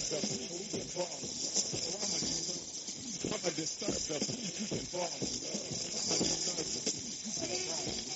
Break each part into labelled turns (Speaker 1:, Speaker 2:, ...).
Speaker 1: the polluting problem. I'm going to disturb the polluting problem. I'm going to disturb the polluting problem.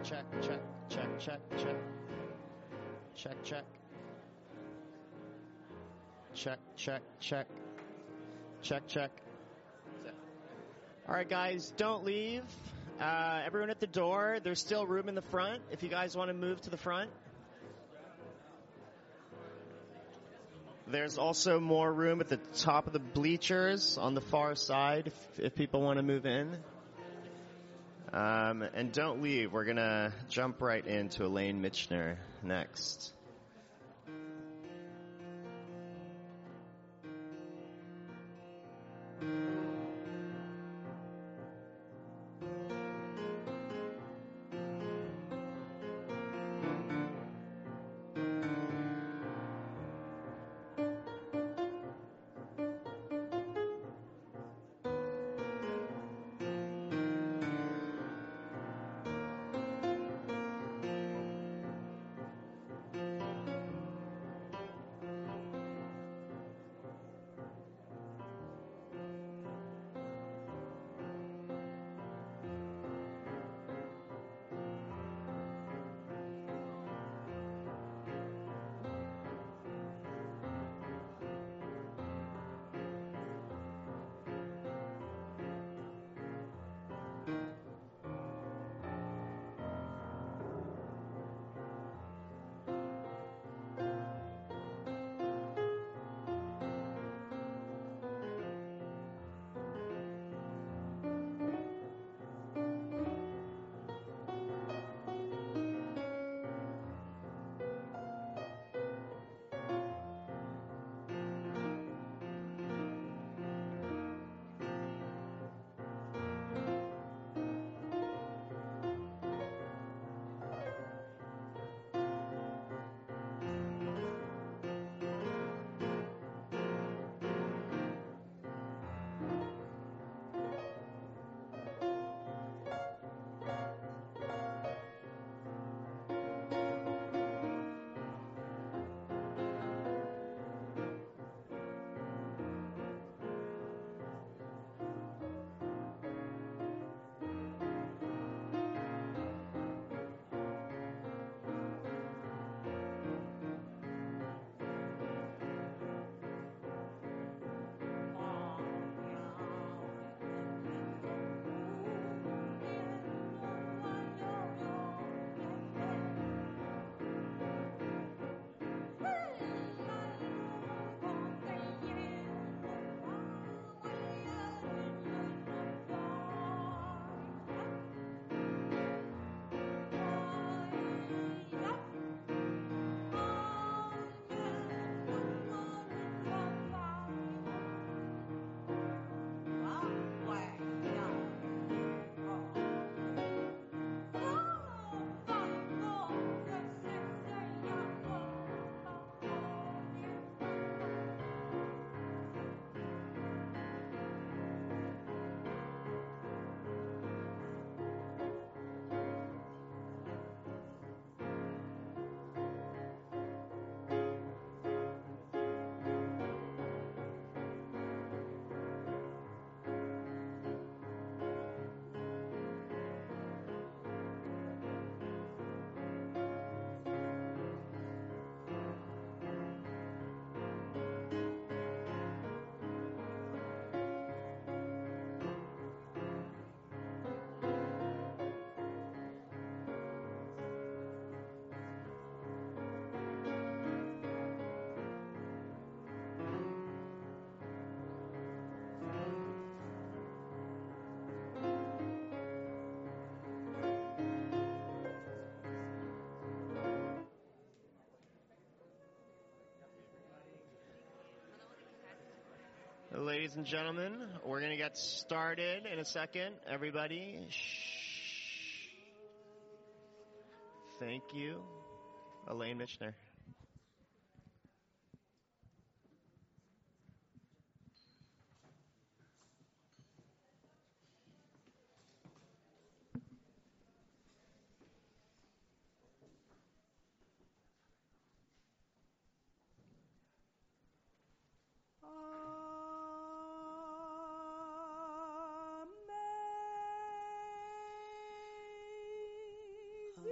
Speaker 2: check, check, check, check, check. Check, check. Check, check, check. Check, check. All right, guys, don't leave. Everyone at the door, there's still room in the front if you guys want to move to the front. There's also more room at the top of the bleachers on the far side if people want to move in. And don't leave. We're going to jump right into Elaine Michener next. Ladies and gentlemen, we're going to get started in a second. Everybody, shh. Thank you. Elaine Michener.
Speaker 3: Amazing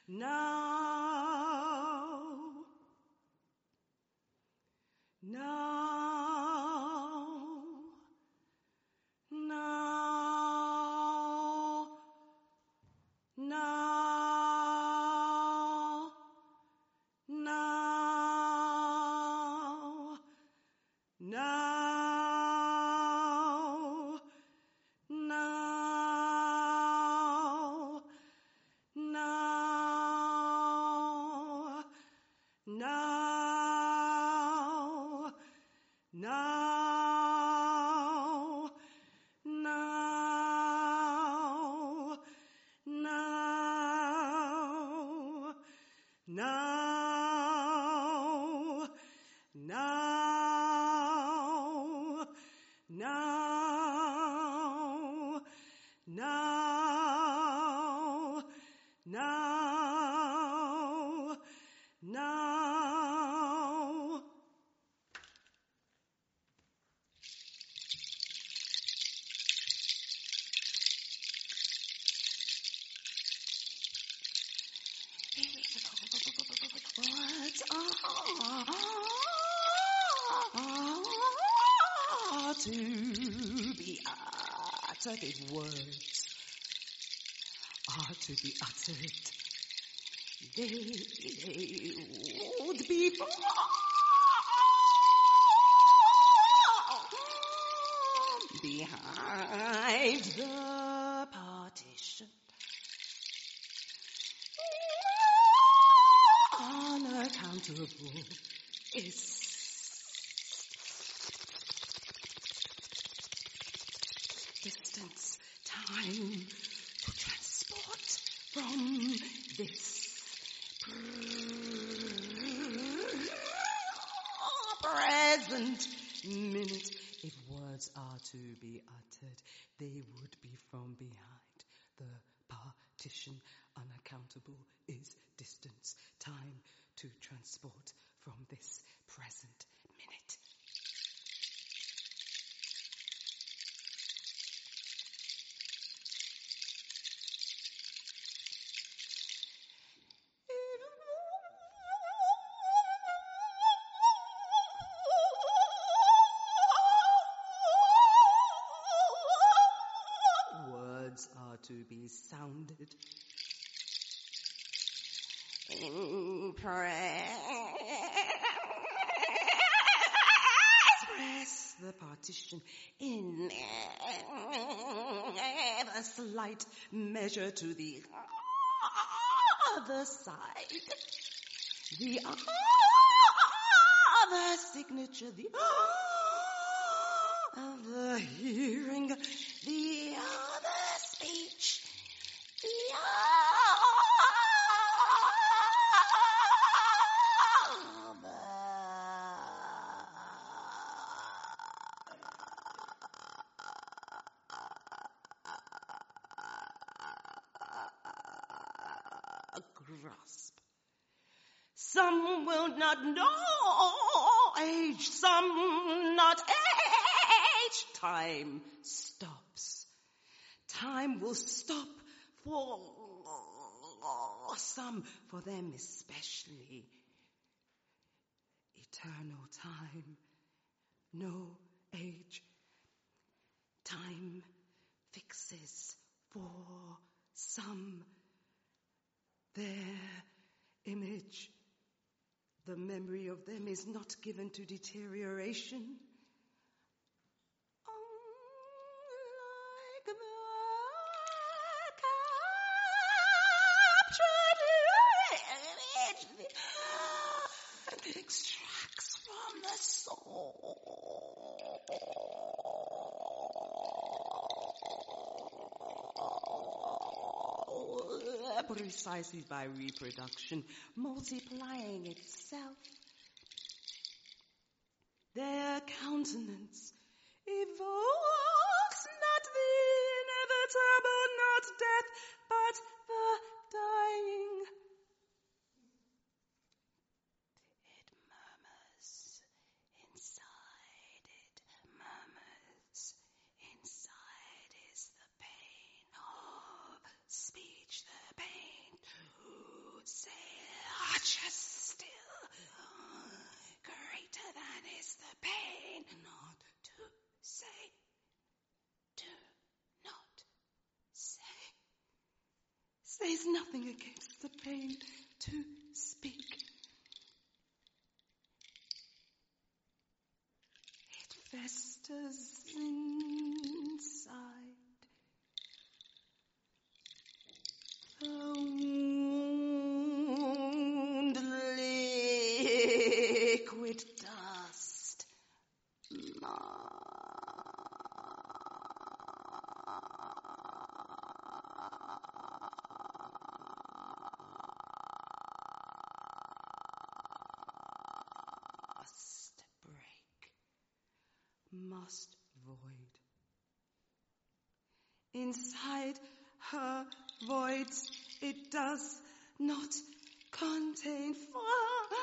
Speaker 3: Now, to be uttered, if words are to be uttered, they would be behind the partition. Unaccountable is distance, time to transport from this present minute. If words are to be uttered, they would be from behind the partition. Unaccountable is distance, time to transport from this present minute. Words are to be sounded. Press the partition in a slight measure to the other side. The other signature, the other hearing, the other speech, the grasp. Some will not know age, some not age. Time stops. Time will stop for some, for them especially. Eternal time, no age. Time fixes for some their image. The memory of them is not given to deterioration. Unlike the captured image that extracts from the soul. Precisely by reproduction, multiplying itself. Their countenance evokes not the inevitable, not death, but the dying. It murmurs inside, it murmurs inside is the pain of speech, the pain to is nothing against the pain to speak. It festers inside. The wound, liquid dust, must break, must void. Inside her voids it does not contain Father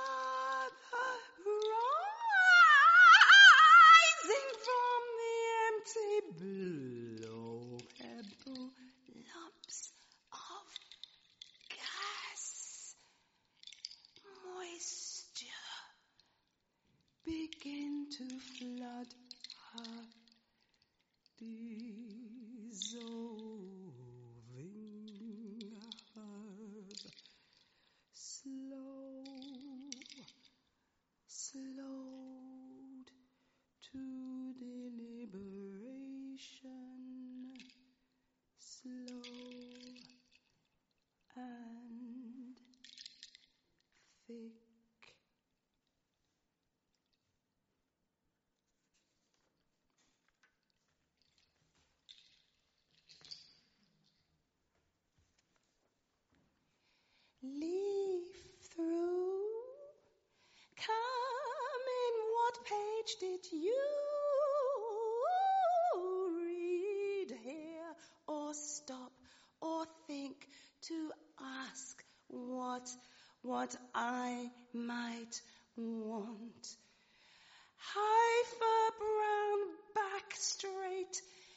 Speaker 3: rising from the empty below pebble lumps of gas. Moisture begin to flood her, dissolving her. Slowed to deliberation, slow and thick. Leaf through, come in, what page did you read here? Or stop, or think to ask what I might want. Heifer brown, back straight,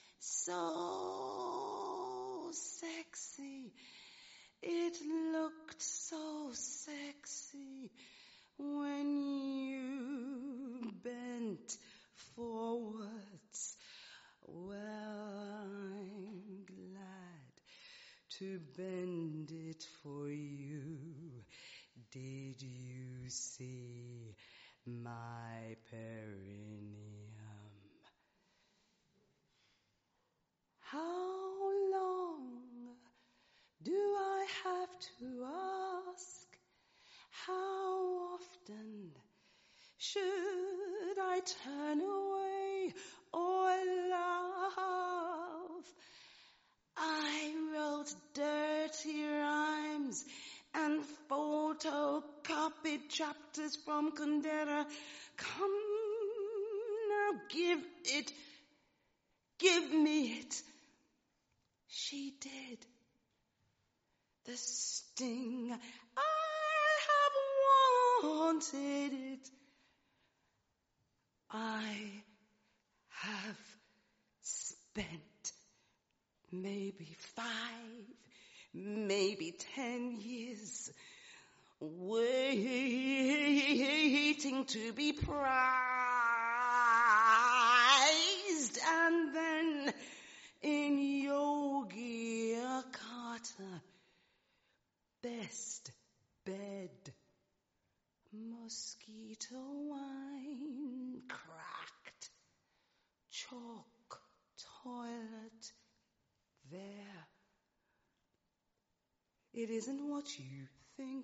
Speaker 3: so sexy. It looked so sexy when you bent forwards. Well, I'm glad to bend it for you. Did you see my perineum? How long do I have to ask? How often should I turn away or laugh? I wrote dirty rhymes and photocopied chapters from Kundera. Come now, give me it. She did. The sting, I have wanted it. I have spent maybe 5, maybe 10 years waiting to be prized, and then in Yogyakarta, best bed, mosquito wine, cracked, chalk, toilet, there. It isn't what you think.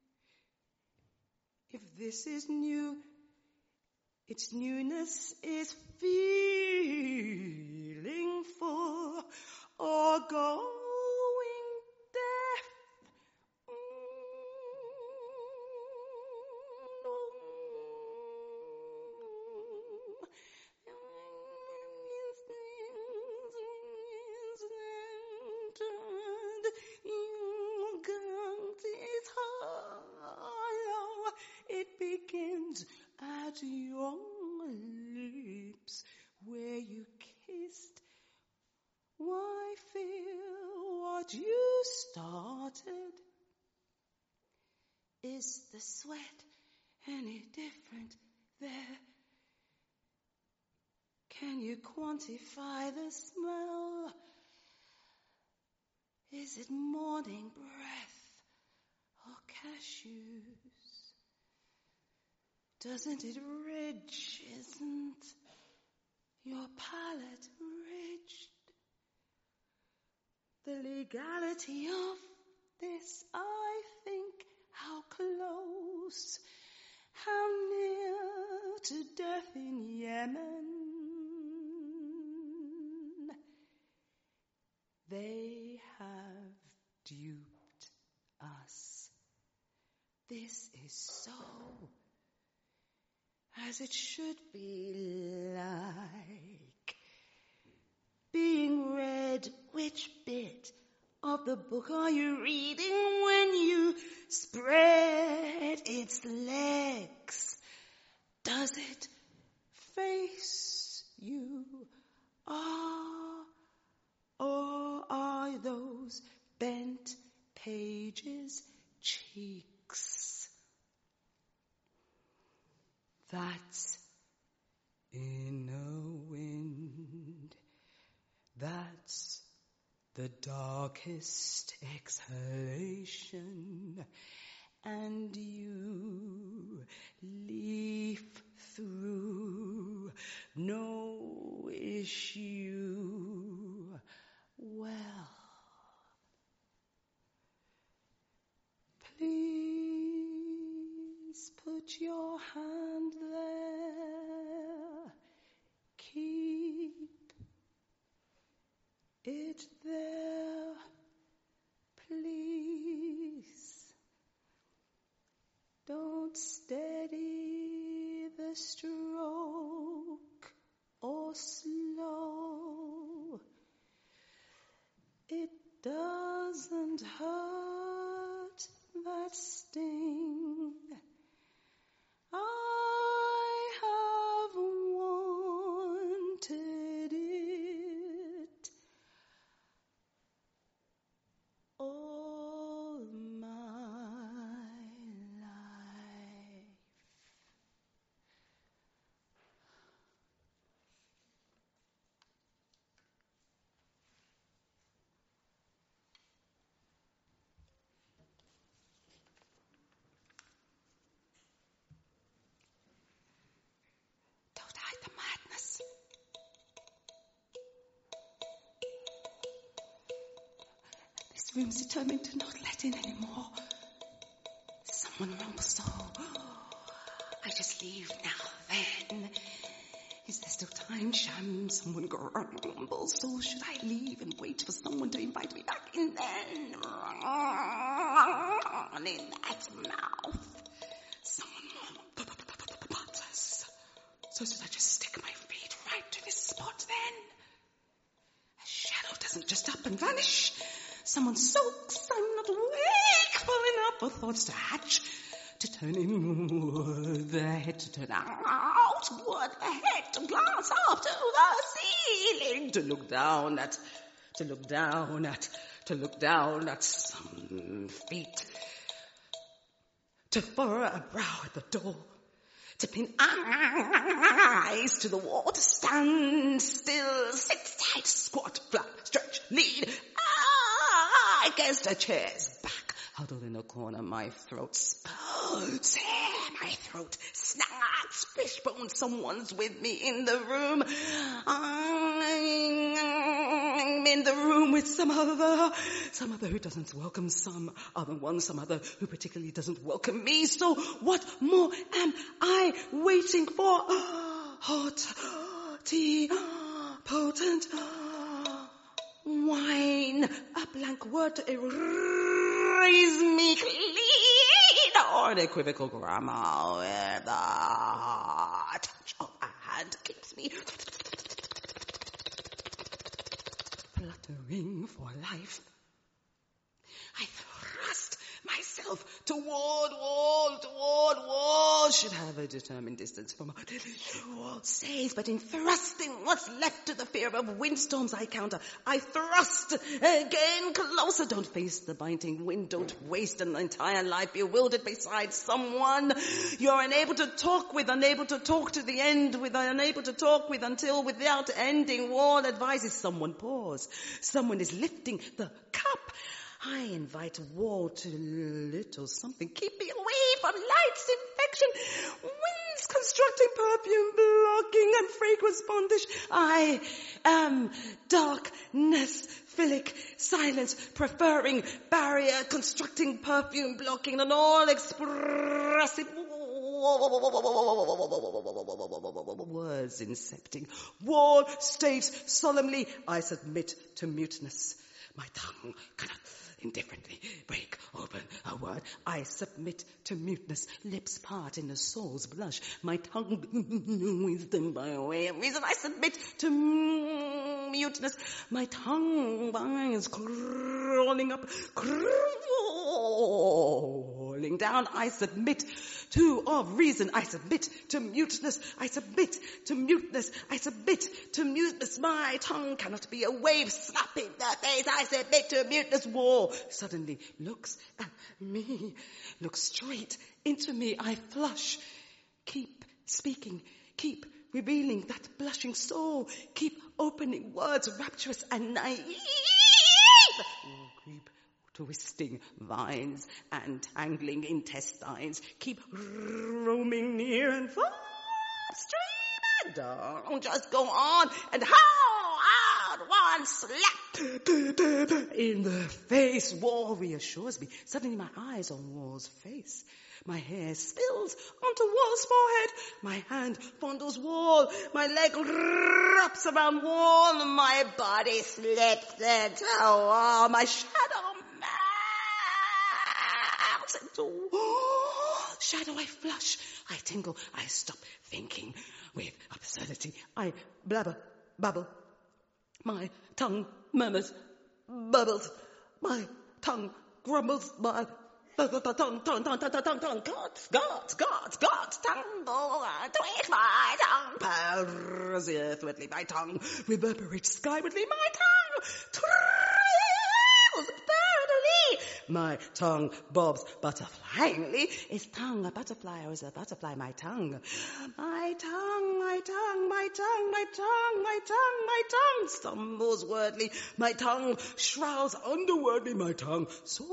Speaker 3: If this is new, its newness is feeling full or going deaf. It begins at your lips where you kissed. Why feel what you started? Is the sweat any different there? Can you quantify the smell? Is it morning breath or cashews? Doesn't it ridge? Isn't your palate ridged? The legality of this, I think, how close, how near to death in Yemen. They have duped us. This is so, as it should be, like being read. Which bit of the book are you reading when you spread its legs? Does it face you? Or are those bent pages cheeks? That's in a wind. That's the darkest exhalation. And you leaf through no issue. Well, please put your hand there. Keep it there, please. Don't steady the stroke or slow. It doesn't hurt, that sting. I have wanted it all my life. Don't hide the madness. This room's determined to not let in anymore. Someone rumbles so. I just leave now, then. Is there still time? Sham, someone grumbles. So should I leave and wait for someone to invite me back in then? And in that mouth, someone butters. So should I just stick my feet right to this spot then? A shadow doesn't just up and vanish. Someone soaks. I'm not wakeful enough for thoughts to hatch. To turn inward, the head to turn outward, the head to glance up to the ceiling, to look down at some feet, to furrow a brow at the door, to pin eyes to the wall, to stand still, sit tight, squat, flap, stretch, lead, against a chair's back, huddled in a corner, my throat spouts, my throat snaps, fishbone, someone's with me in the room. I'm in the room with some other who doesn't welcome some other one, some other who particularly doesn't welcome me. So what more am I waiting for? Hot tea, potent wine, a blank word to erase me clean, or an equivocal grammar where the touch of a hand keeps me fluttering for life. I thrust myself toward wall should have a determined distance from wall says, but in thrusting what's left to the fear of windstorms I counter. I thrust again closer. Don't face the biting wind. Don't waste an entire life bewildered beside someone you're unable to talk with, unable to talk to the end with, unable to talk with until without ending. Wall advises someone pause. Someone is lifting the cup. I invite wall to little something. Keep me away from light's infection. Winds constructing perfume, blocking and fragrance bondage. I am darkness, philic, silence, preferring barrier, constructing perfume, blocking and all expressive words incepting. Wall states solemnly, I submit to muteness. My tongue cannot indifferently break open a word. I submit to muteness. Lips part in the soul's blush. My tongue wisdom by way of reason. I submit to muteness. My tongue binds crawling up, crawling down. I submit to of reason. I submit to muteness. I submit to muteness. I submit to muteness. My tongue cannot be a wave slapping the face. I submit to muteness. Wall suddenly looks at me, looks straight into me. I flush. Keep speaking. Keep revealing that blushing soul. Keep opening words rapturous and naive. Keep twisting vines and tangling intestines. Keep roaming near and far upstream and down. Just go on and howl out one slap in the face. Wall reassures me. Suddenly my eyes on Wall's face. My hair spills onto Wall's forehead. My hand fondles Wall. My leg wraps around Wall. My body slips into Wall. My shadow melts into Wall. Shadow, I flush. I tingle. I stop thinking with absurdity. I babble. My tongue murmurs, bubbles. My tongue grumbles. My tongue, tumble, twitch my tongue, purrs earthwardly, my tongue reverberates skywardly, my tongue trills birdily, my tongue bobs butterflyingly. Is tongue a butterfly or is a butterfly my tongue? My tongue, my tongue, my tongue, my tongue, my tongue, my tongue stumbles wordly, my tongue shrouds underwordly, my tongue soars.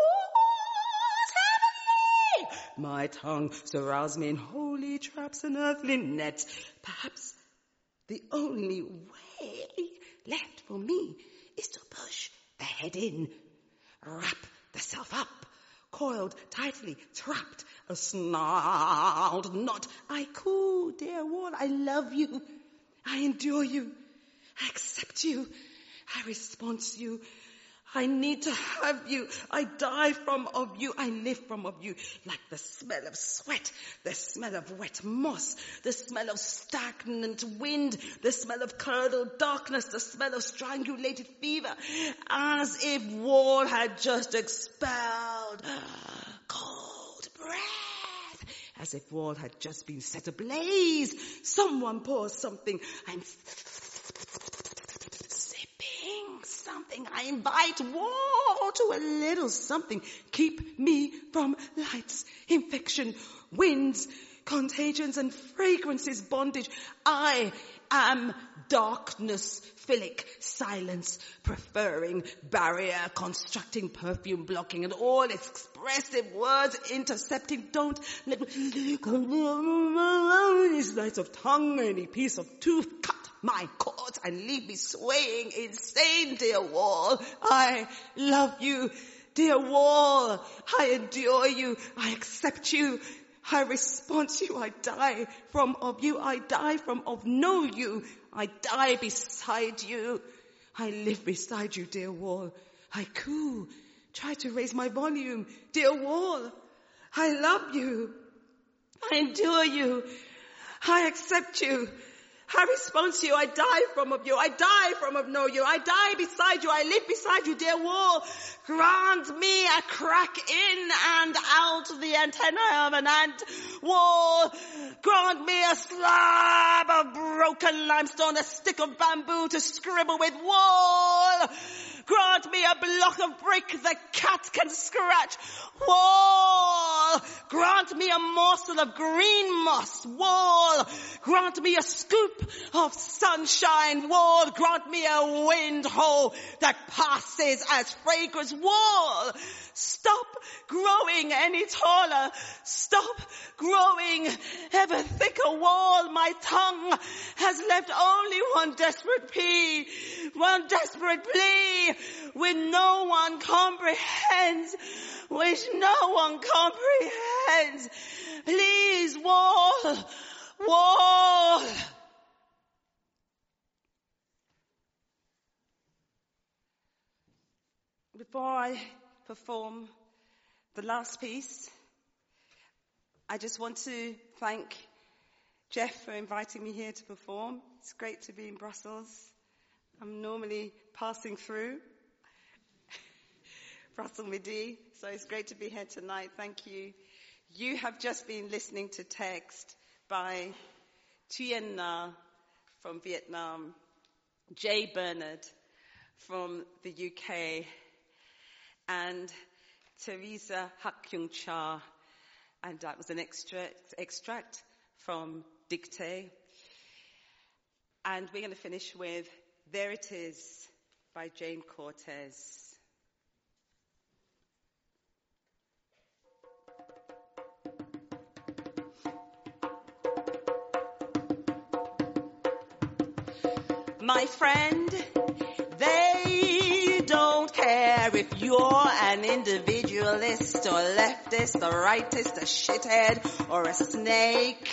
Speaker 3: My tongue surrounds me in holy traps and earthly nets. Perhaps the only way left for me is to push the head in, wrap the self up, coiled tightly, trapped, a snarled knot. I coo, dear Wall, I love you. I endure you. I accept you. I respond to you. I need to have you. I die from of you. I live from of you. Like the smell of sweat, the smell of wet moss, the smell of stagnant wind, the smell of curdled darkness, the smell of strangulated fever. As if Wall had just expelled cold breath. As if Wall had just been set ablaze. Someone pours something. I'm something. I invite Wall to a little something. Keep me from lights, infection, winds, contagions and fragrances, bondage. I am darkness, philic, silence, preferring, barrier, constructing, perfume, blocking, and all expressive words intercepting. Don't let these nights of tongue, any piece of tooth cut my cords and leave me swaying insane, dear Wall. I love you, dear Wall. I endure you. I accept you. I respond to you. I die from of you. I die from of know you. I die beside you. I live beside you, dear Wall. I coo. Try to raise my volume, dear Wall. I love you. I endure you. I accept you. I respond to you, I die from of you, I die from of know you, I die beside you, I live beside you, dear wall. Grant me a crack in and out the antenna of an ant wall. Grant me a slab of broken limestone, a stick of bamboo to scribble with wall. Grant me a block of brick the cat can scratch. Wall. Grant me a morsel of green moss. Wall. Grant me a scoop of sunshine. Wall. Grant me a wind hole that passes as fragrance. Wall. Stop growing any taller. Stop growing ever thicker. Wall. My tongue has left only one desperate plea. One desperate plea. Which no one comprehends. Which no one comprehends. Please, wall. Wall. Before I perform the last piece, I just want to thank Jeff for inviting me here to perform. It's great to be in Brussels. I'm normally passing through Brussels Midi, so it's great to be here tonight. Thank you. You have just been listening to text by Thien Na from Vietnam, Jay Bernard from the UK, and Teresa Hak Kyung Cha, and that was an extract from Dictée. And we're going to finish with There It Is by Jane Cortez. My friend, they don't care if you're an individualist or leftist or rightist, a shithead or a snake.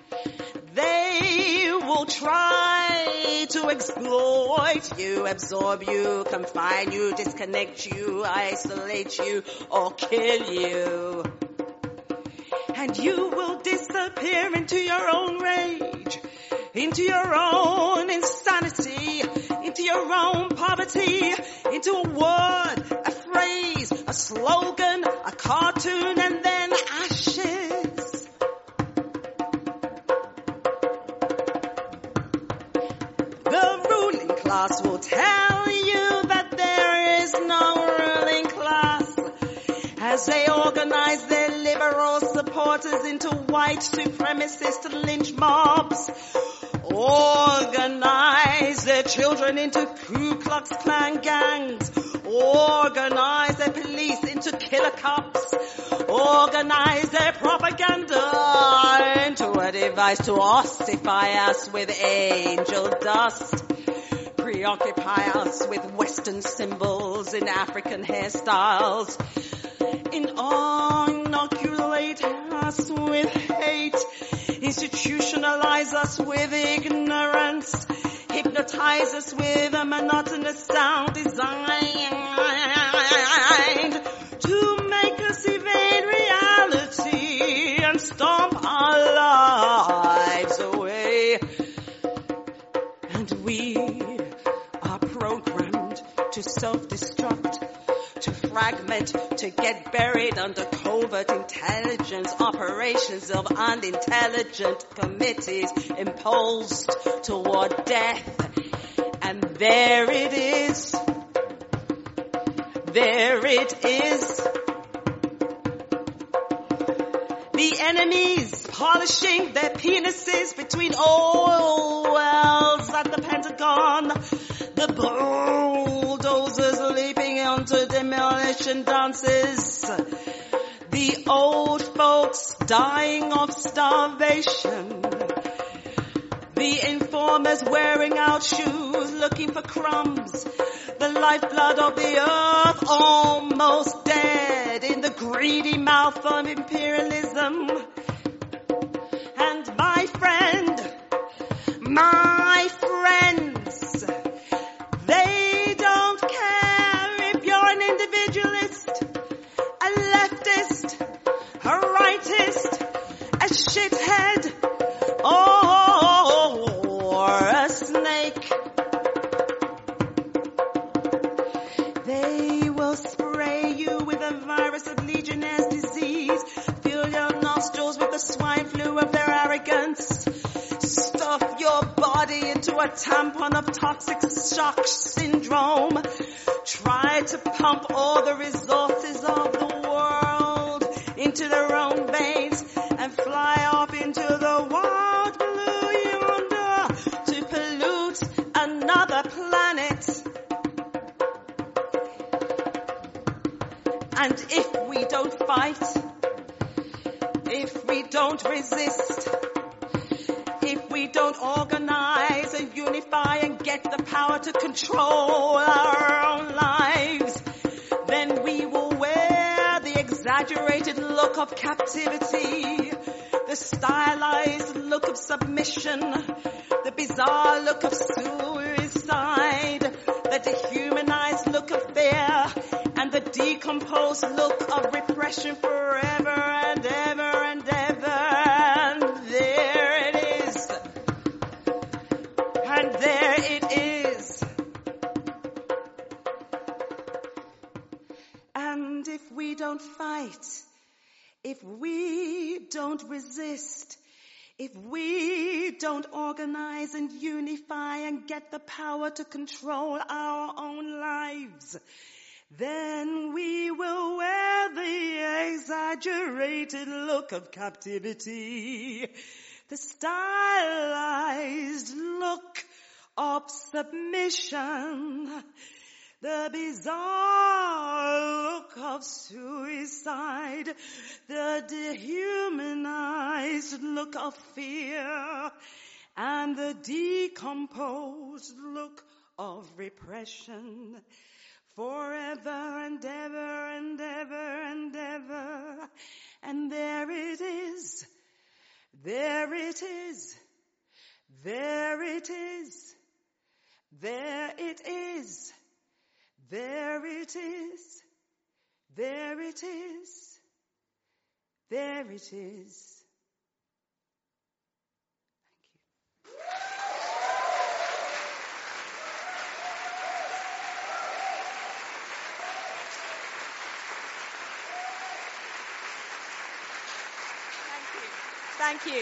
Speaker 3: They will try to exploit you, absorb you, confine you, disconnect you, isolate you, or kill you. And you will disappear into your own rage, into your own insanity, into your own poverty, into a word, a phrase, a slogan, a cartoon, and then ashes. The ruling class will tell you that there is no ruling class as they organize their liberal supporters into white supremacist lynch mobs. Organize their children into Ku Klux Klan gangs. Organize their police into killer cops. Organize their propaganda into a device to ossify us with angel dust. Preoccupy us with Western symbols in African hairstyles. Inoculate us with hate. Institutionalize us with ignorance. Hypnotize us with a monotonous sound designed to make us evade reality and stomp our lives away. And we are programmed to self-destruct, to fragment, to get buried under covert intelligence operations of unintelligent committees imposed toward death. And there it is. There it is. The enemies polishing their penises between oil wells at the Pentagon. The bulldozers leaping onto demolition dances. The old folks dying of starvation. The informers wearing out shoes looking for crumbs. The lifeblood of the earth almost dead in the greedy mouth of imperialism. And my friends, they don't care if you're an individualist, a leftist, a rightist, a shithead, or body into a tampon of toxic shock syndrome. Try to pump all the resources of the world into their own veins and fly off into the wild blue yonder to pollute another planet. And if we don't fight, if we don't resist, if we don't organize and unify and get the power to control our own lives, then we will wear the exaggerated look of captivity, the stylized look of submission, the bizarre look of suicide, the dehumanized look of fear, and the decomposed look of repression forever and ever and ever. And there it is. And there it is. And if we don't fight, if we don't resist, if we don't organize and unify and get the power to control our own lives, then we will wear the exaggerated look of captivity, the stylized look of submission, the bizarre look of suicide, the dehumanized look of fear, and the decomposed look of repression. Forever and ever and ever and ever. And there it is. There it is. There it is. There it is. There it is. There it is. There it is.
Speaker 4: Thank you.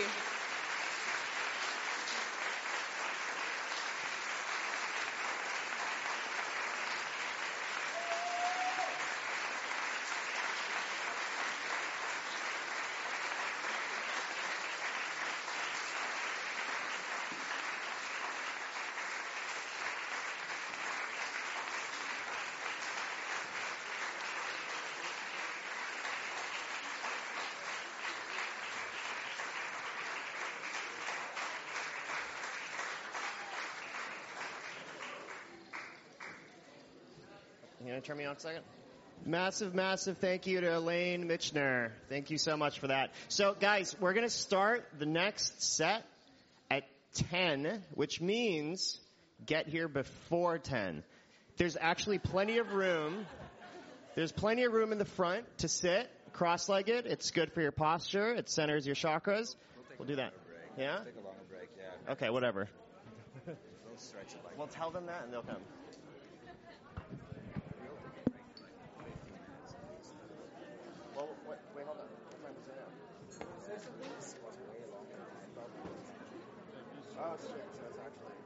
Speaker 2: You gonna turn me on a second? Massive thank you to Elaine Michener. Thank you so much for that. So guys, we're gonna start the next set at 10, which means get here before 10. There's actually plenty of room. There's plenty of room in the front to sit cross-legged. It's good for your posture. It centers your chakras. We'll do that. Yeah?
Speaker 5: Take a longer break, yeah.
Speaker 2: Okay, whatever.
Speaker 5: We'll stretch it like
Speaker 2: We'll tell them that and they'll come. Well, wait, hold on. What time is it now? Oh, shit. So it's actually...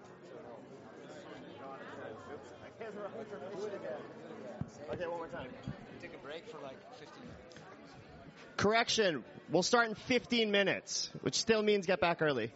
Speaker 2: Oops. I can't remember information again. Okay, one more time.
Speaker 5: take a break for like 15 minutes.
Speaker 2: Correction. We'll start in 15 minutes, which still means get back early.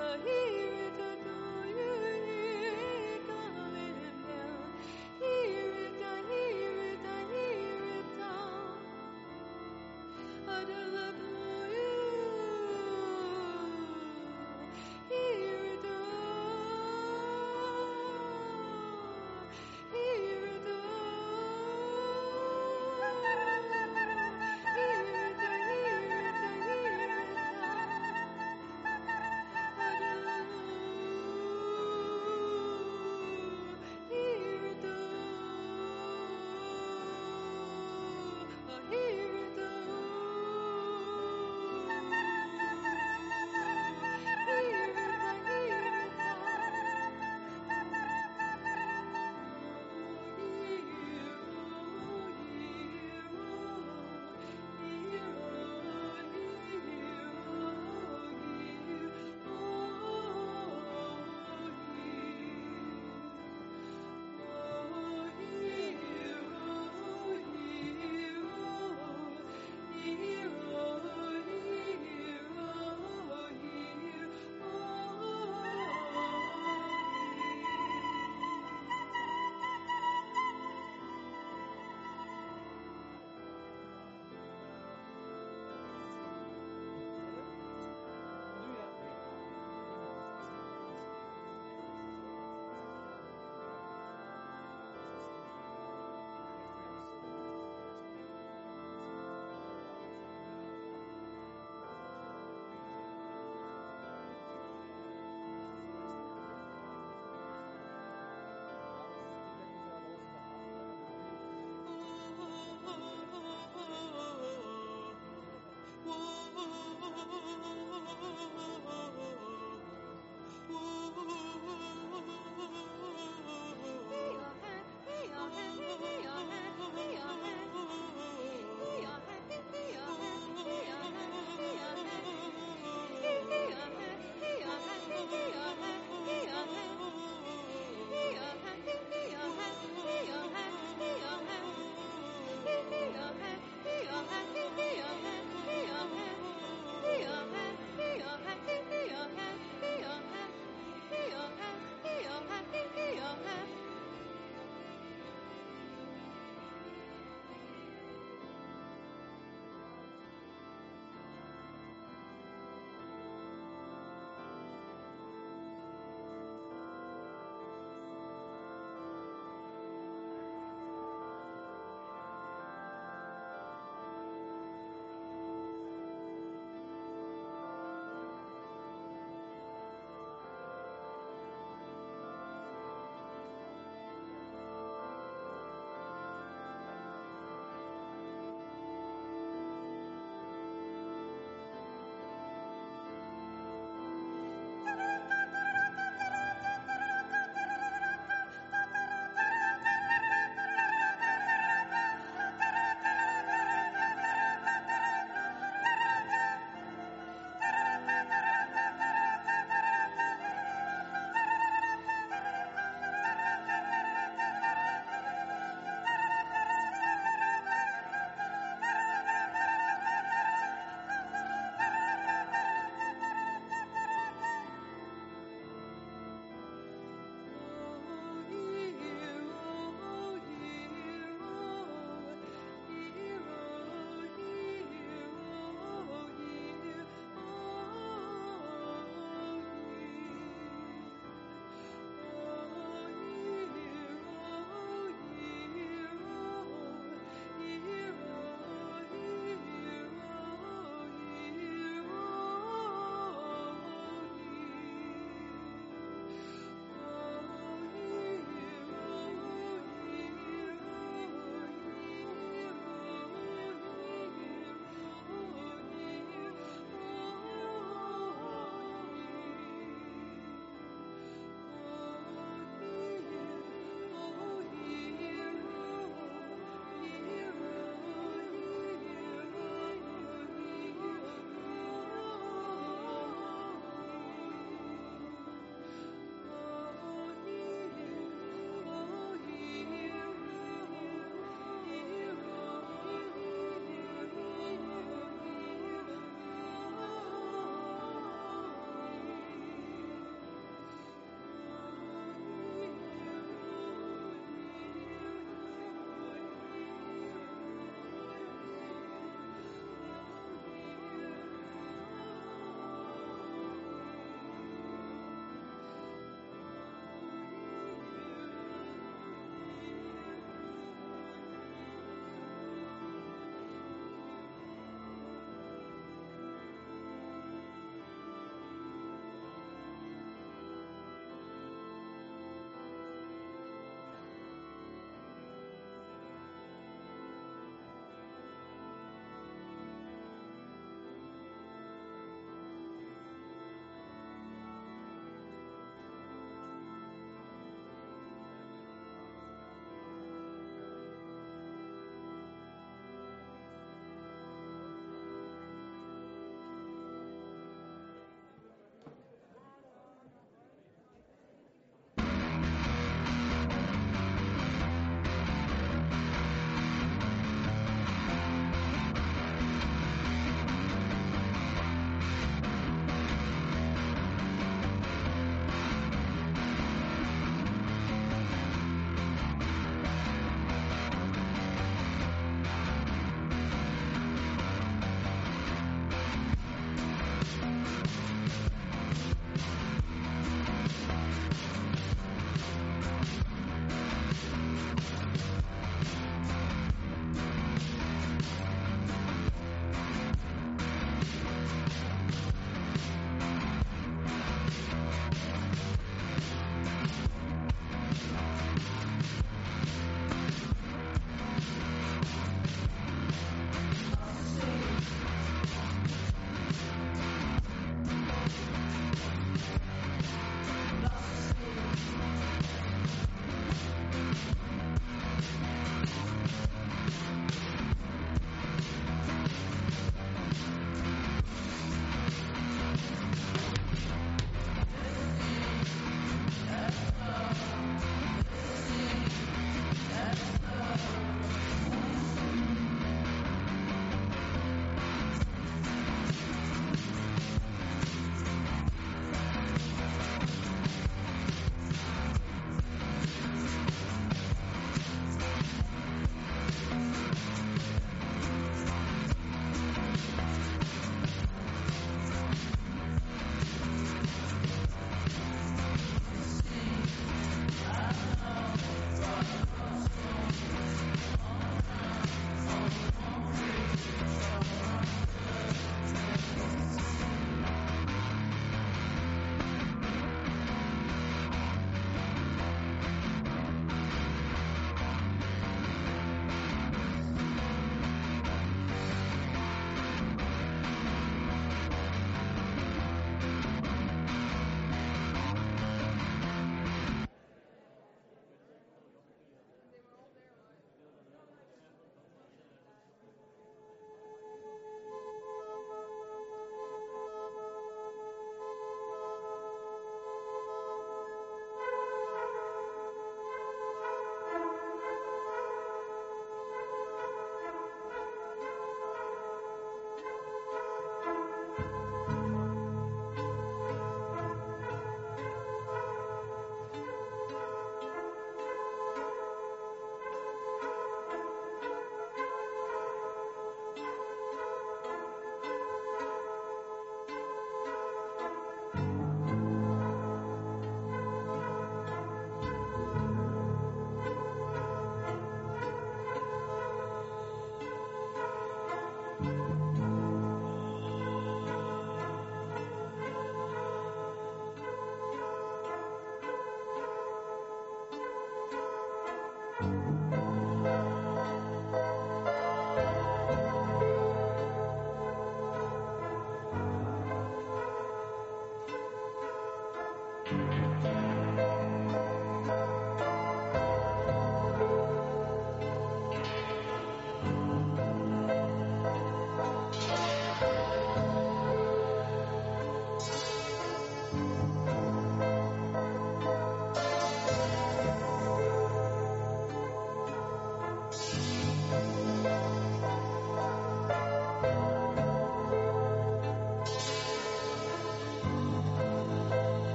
Speaker 6: Hallelujah.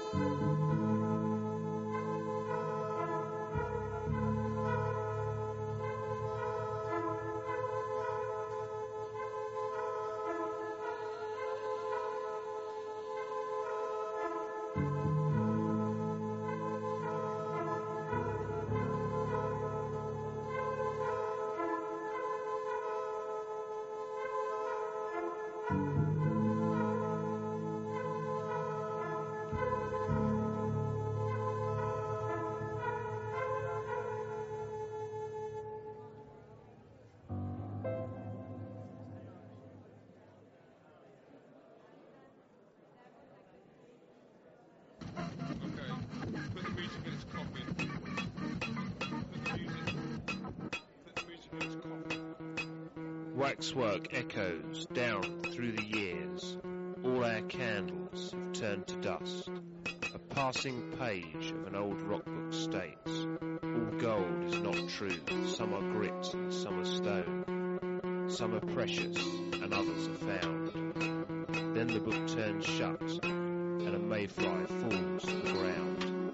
Speaker 1: Put the music in its coffin. Put the music in its coffin.
Speaker 6: Waxwork echoes down through the years. All our candles have turned to dust. A passing page of an old rockbook states, all gold is not true. Some are grit and some are stone. Some are precious and others are found. Then the book turns shut and a mayfly falls to the ground.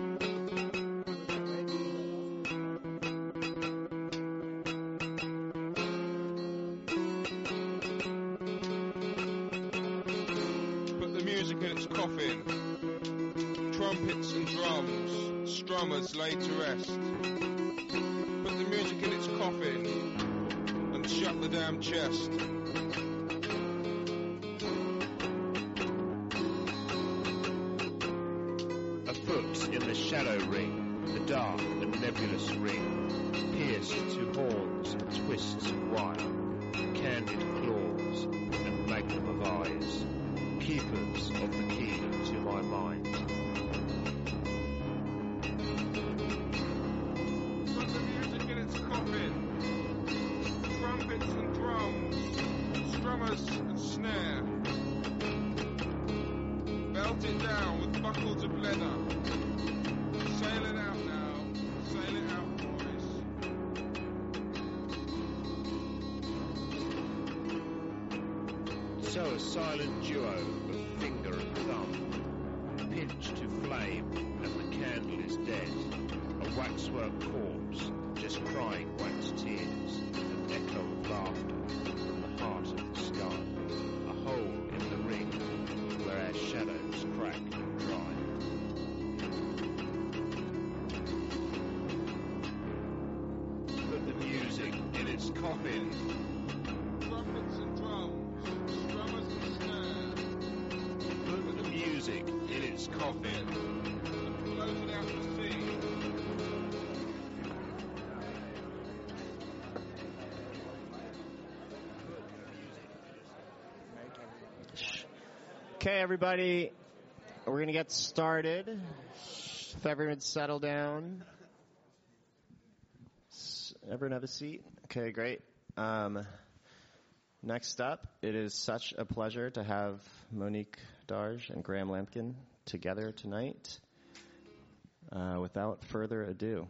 Speaker 1: Put the music in its coffin. Trumpets and drums, strummers laid to rest. Put the music in its coffin and shut the damn chest.
Speaker 6: In the shadow ring, the dark and nebulous ring, pierced to horns and twists of wire, candid claws and magnum of eyes, keepers of the key to my mind.
Speaker 1: Put the music in its coffin. Trumpets and drums, strummers and snare. Belt it down with buckles of leather. Sail it out now, sail it out, boys.
Speaker 6: So a silent duo of finger and thumb, pinch to flame, and the candle is dead. A waxwork corpse, just crying wax tears, an echo of laughter from the heart of the sky. A hole in the ring, where our shadows crack and dry. In its coffin.
Speaker 1: Trumpets and drums, strummers and snare.
Speaker 6: Put the music in its coffin.
Speaker 1: And float it out to sea.
Speaker 2: Okay, everybody, we're going to get started. If everyone's settled down. Everyone have a seat? Okay, great. Next up, it is such a pleasure to have Monique Darge and Graham Lampkin together tonight. Without further ado.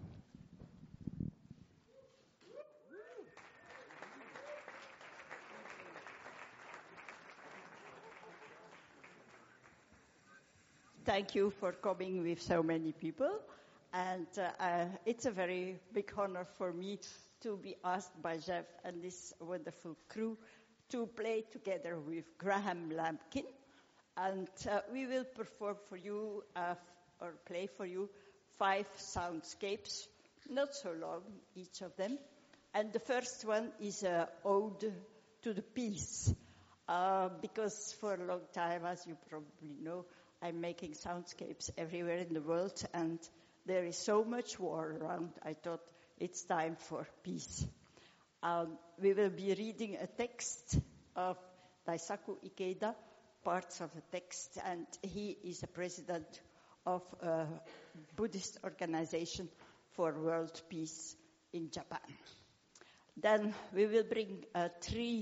Speaker 7: Thank you for coming with so many people. And it's a very big honor for me to be asked by Jeff and this wonderful crew to play together with Graham Lampkin. And we will perform for you, or play for you, 5 soundscapes, not so long, each of them. And the first one is an ode to the peace, because for a long time, as you probably know, I'm making soundscapes everywhere in the world, and there is so much war around. I thought it's time for peace. We will be reading a text of Daisaku Ikeda, parts of a text, and he is a president of a Buddhist organization for world peace in Japan. Then we will bring a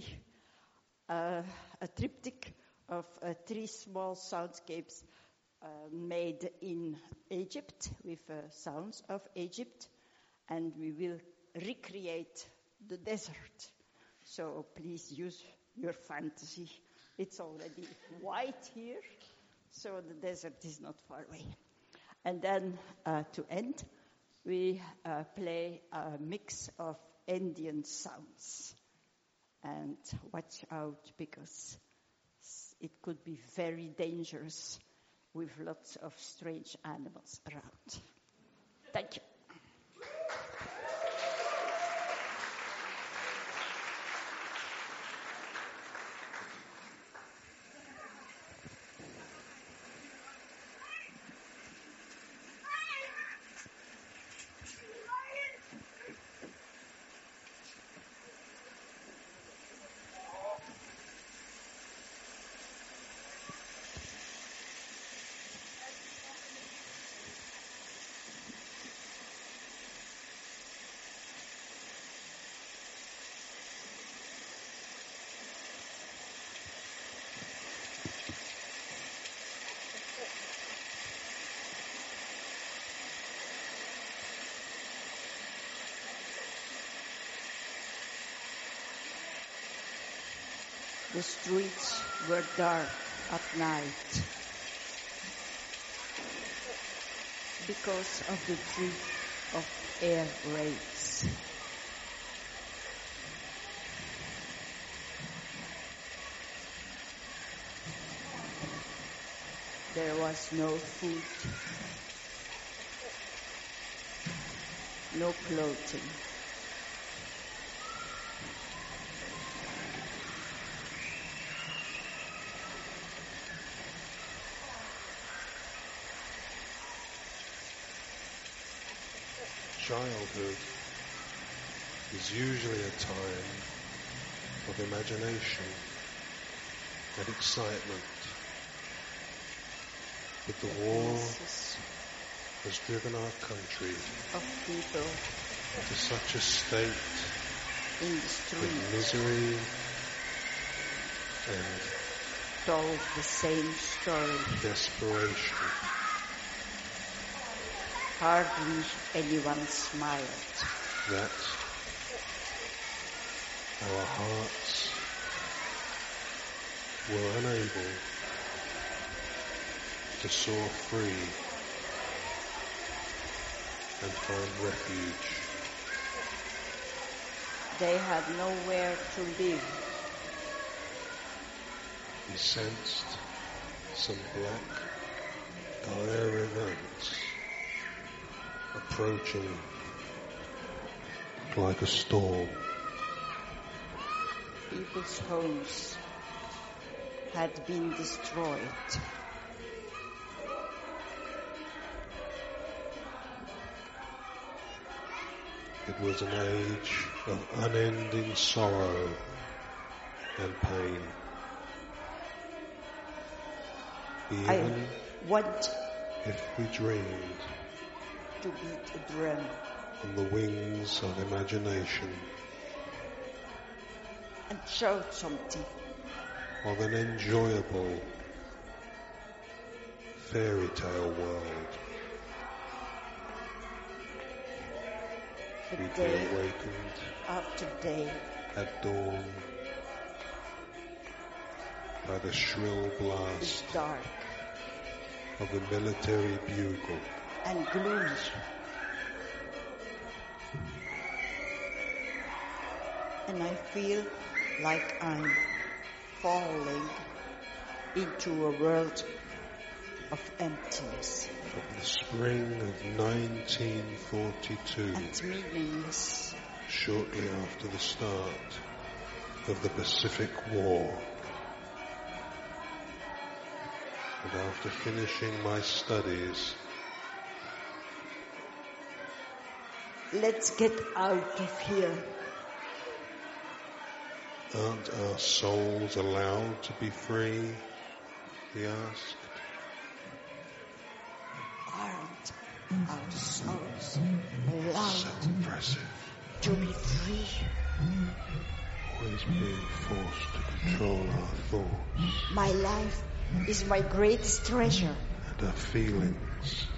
Speaker 7: triptych of 3 small soundscapes made in Egypt with sounds of Egypt, and we will recreate the desert. So please use your fantasy. It's already white here, so the desert is not far away. And then to end, we play a mix of Indian sounds. And watch out, because it could be very dangerous with lots of strange animals around. Thank you. The streets were dark at night because of the drip of air raids. There was no food, no clothing.
Speaker 8: Childhood is usually a time of imagination and excitement, but the war has driven our country
Speaker 7: of people
Speaker 8: to such a state
Speaker 7: in the street
Speaker 8: of misery and
Speaker 7: told the same story.
Speaker 8: desperation.
Speaker 7: Hardly anyone smiled.
Speaker 8: That our hearts were unable to soar free and find refuge.
Speaker 7: They had nowhere to live.
Speaker 8: We sensed some black, dire events approaching like a storm.
Speaker 7: People's homes had been destroyed.
Speaker 8: It was an age of unending sorrow and pain. Even
Speaker 7: want
Speaker 8: if we dreamed
Speaker 7: to beat a drum
Speaker 8: on the wings of imagination
Speaker 7: and show something.
Speaker 8: of an enjoyable fairy tale world,
Speaker 7: The
Speaker 8: we'd be
Speaker 7: day
Speaker 8: awakened
Speaker 7: after day,
Speaker 8: at dawn by the shrill
Speaker 7: is
Speaker 8: blast
Speaker 7: dark
Speaker 8: of the military bugle.
Speaker 7: and gloomy. And I feel like I'm falling into a world of emptiness
Speaker 8: From the spring of 1942,
Speaker 7: and meaningless.
Speaker 8: shortly after the start of the Pacific War, and after finishing my studies,
Speaker 7: Let's get out of here.
Speaker 8: aren't our souls allowed to be free? He asked.
Speaker 7: Aren't our souls
Speaker 8: So
Speaker 7: allowed
Speaker 8: impressive.
Speaker 7: to be free?
Speaker 8: Always being forced to control our thoughts
Speaker 7: My life is my greatest treasure.
Speaker 8: and our feelings.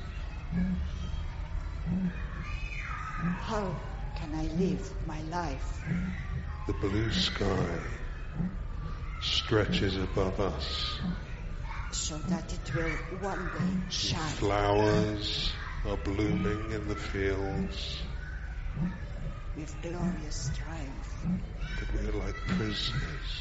Speaker 7: How can I live my life?
Speaker 8: The blue sky stretches above us,
Speaker 7: so that it will one day shine.
Speaker 8: Flowers are blooming in the fields,
Speaker 7: With glorious triumph.
Speaker 8: but we're like prisoners.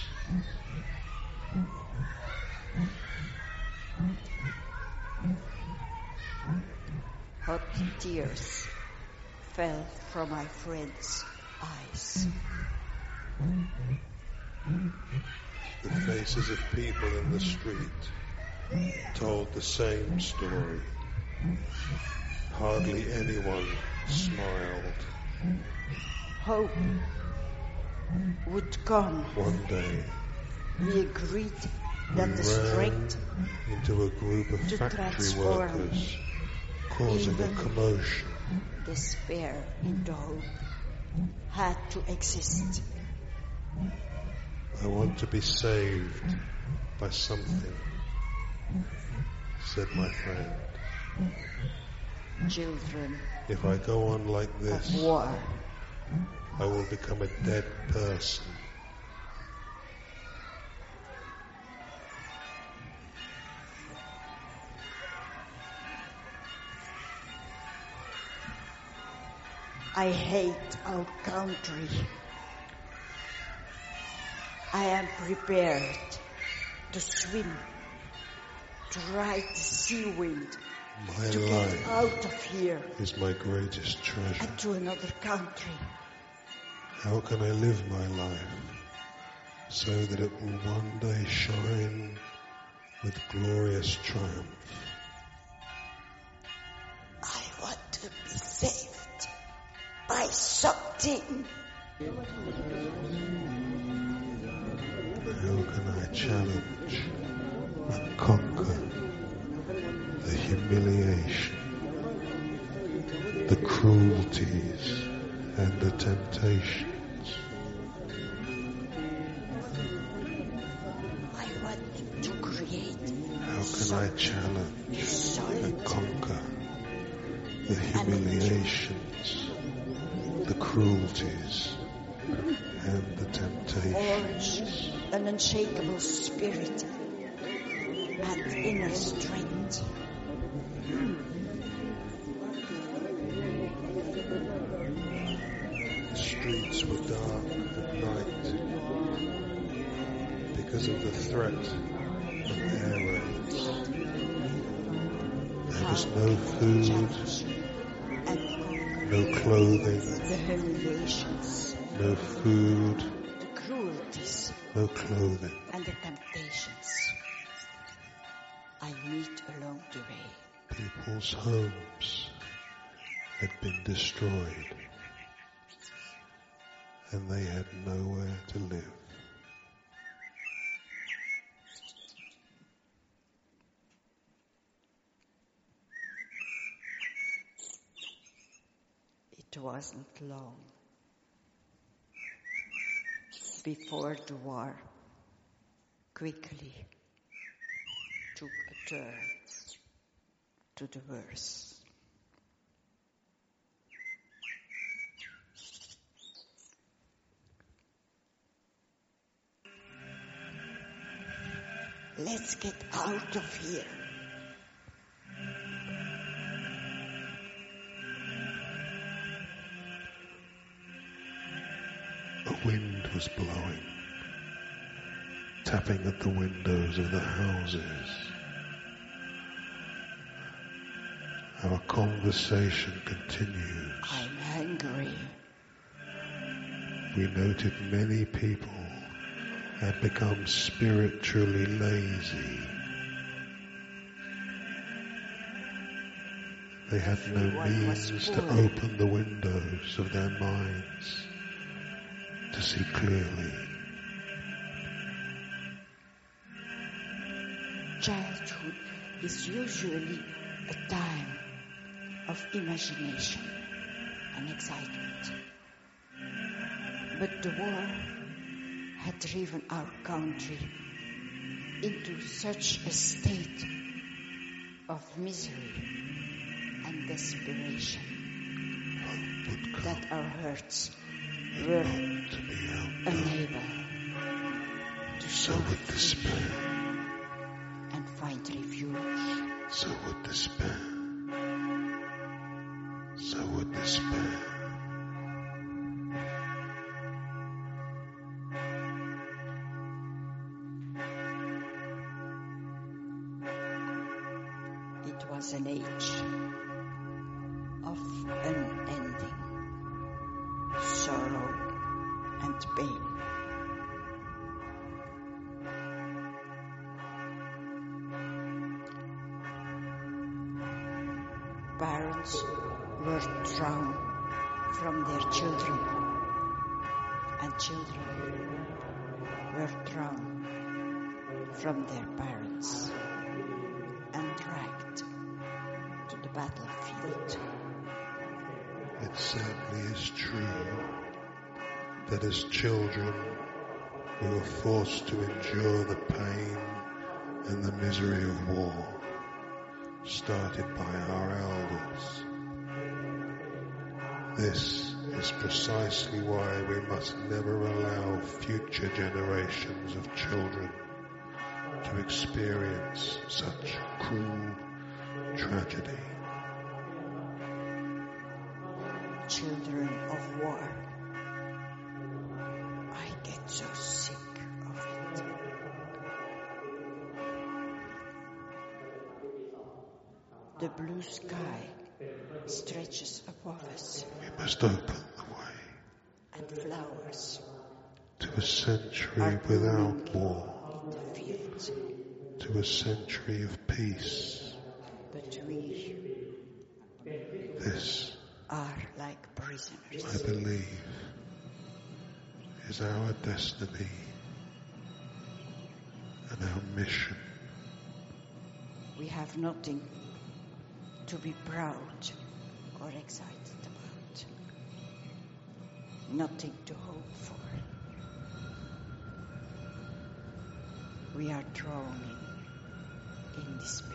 Speaker 7: Hot tears fell from my friend's eyes.
Speaker 8: The faces of people in the street told the same story. Hardly anyone smiled.
Speaker 7: Hope would come.
Speaker 8: One day,
Speaker 7: We agreed
Speaker 8: we
Speaker 7: that the
Speaker 8: ran
Speaker 7: strength
Speaker 8: into a group of
Speaker 7: to
Speaker 8: factory
Speaker 7: transform
Speaker 8: workers, causing a
Speaker 7: even
Speaker 8: commotion.
Speaker 7: despair into hope had to exist.
Speaker 8: I want to be saved by something, said my friend.
Speaker 7: Children
Speaker 8: If I go on like
Speaker 7: of
Speaker 8: this,
Speaker 7: war.
Speaker 8: I will become a dead person.
Speaker 7: I hate our country. I am prepared to swim, to ride the sea wind,
Speaker 8: My
Speaker 7: to get
Speaker 8: life
Speaker 7: out of here
Speaker 8: is my greatest treasure.
Speaker 7: and to another country.
Speaker 8: How can I live my life so that it will one day shine with glorious triumph?
Speaker 7: I want to be saved by something.
Speaker 8: How can I challenge and conquer the humiliation, the cruelties, and the temptations?
Speaker 7: I want to create
Speaker 8: How can I challenge and conquer the humiliations, the cruelties, and the temptations?
Speaker 7: forge an unshakable spirit and inner strength.
Speaker 8: The streets were dark at night because of the threat of air raids. There was no food,
Speaker 7: And conquer
Speaker 8: no clothing,
Speaker 7: the humiliations,
Speaker 8: no food,
Speaker 7: the cruelties,
Speaker 8: no clothing.
Speaker 7: and the temptations I meet along the way.
Speaker 8: People's homes had been destroyed and they had nowhere to live.
Speaker 7: It wasn't long before the war quickly took a turn to the worse. Let's get out of here.
Speaker 8: A wind was blowing, tapping at the windows of the houses. Our conversation continues.
Speaker 7: I'm angry.
Speaker 8: We noted many people had become spiritually lazy. They had no
Speaker 7: Everyone was
Speaker 8: means to
Speaker 7: poor.
Speaker 8: open the windows of their minds to see clearly.
Speaker 7: Childhood is usually a time of imagination and excitement. But the war had driven our country into such a state of misery and desperation
Speaker 8: Hope would come,
Speaker 7: that our hearts were
Speaker 8: not to be outdone.
Speaker 7: unable to
Speaker 8: So
Speaker 7: show
Speaker 8: with despair,
Speaker 7: and fight find refuge.
Speaker 8: So would despair. So would despair.
Speaker 7: It was an age of unending sorrow and pain. Parents were drawn from their children, and children were drawn from their parents and dragged to the battlefield.
Speaker 8: It certainly is true that as children we were forced to endure the pain and the misery of war, started by our elders. This is precisely why we must never allow future generations of children to experience such cruel tragedy.
Speaker 7: Children of war. I get so sick of it. The blue sky stretches above us.
Speaker 8: We must open the way
Speaker 7: and flowers
Speaker 8: to a century without war,
Speaker 7: in the fields.
Speaker 8: To a century of peace.
Speaker 7: But we
Speaker 8: This,
Speaker 7: are like prisoners.
Speaker 8: I believe, is our destiny and our mission.
Speaker 7: We have nothing to be proud or excited about. Nothing to hope for. We are drowning in despair.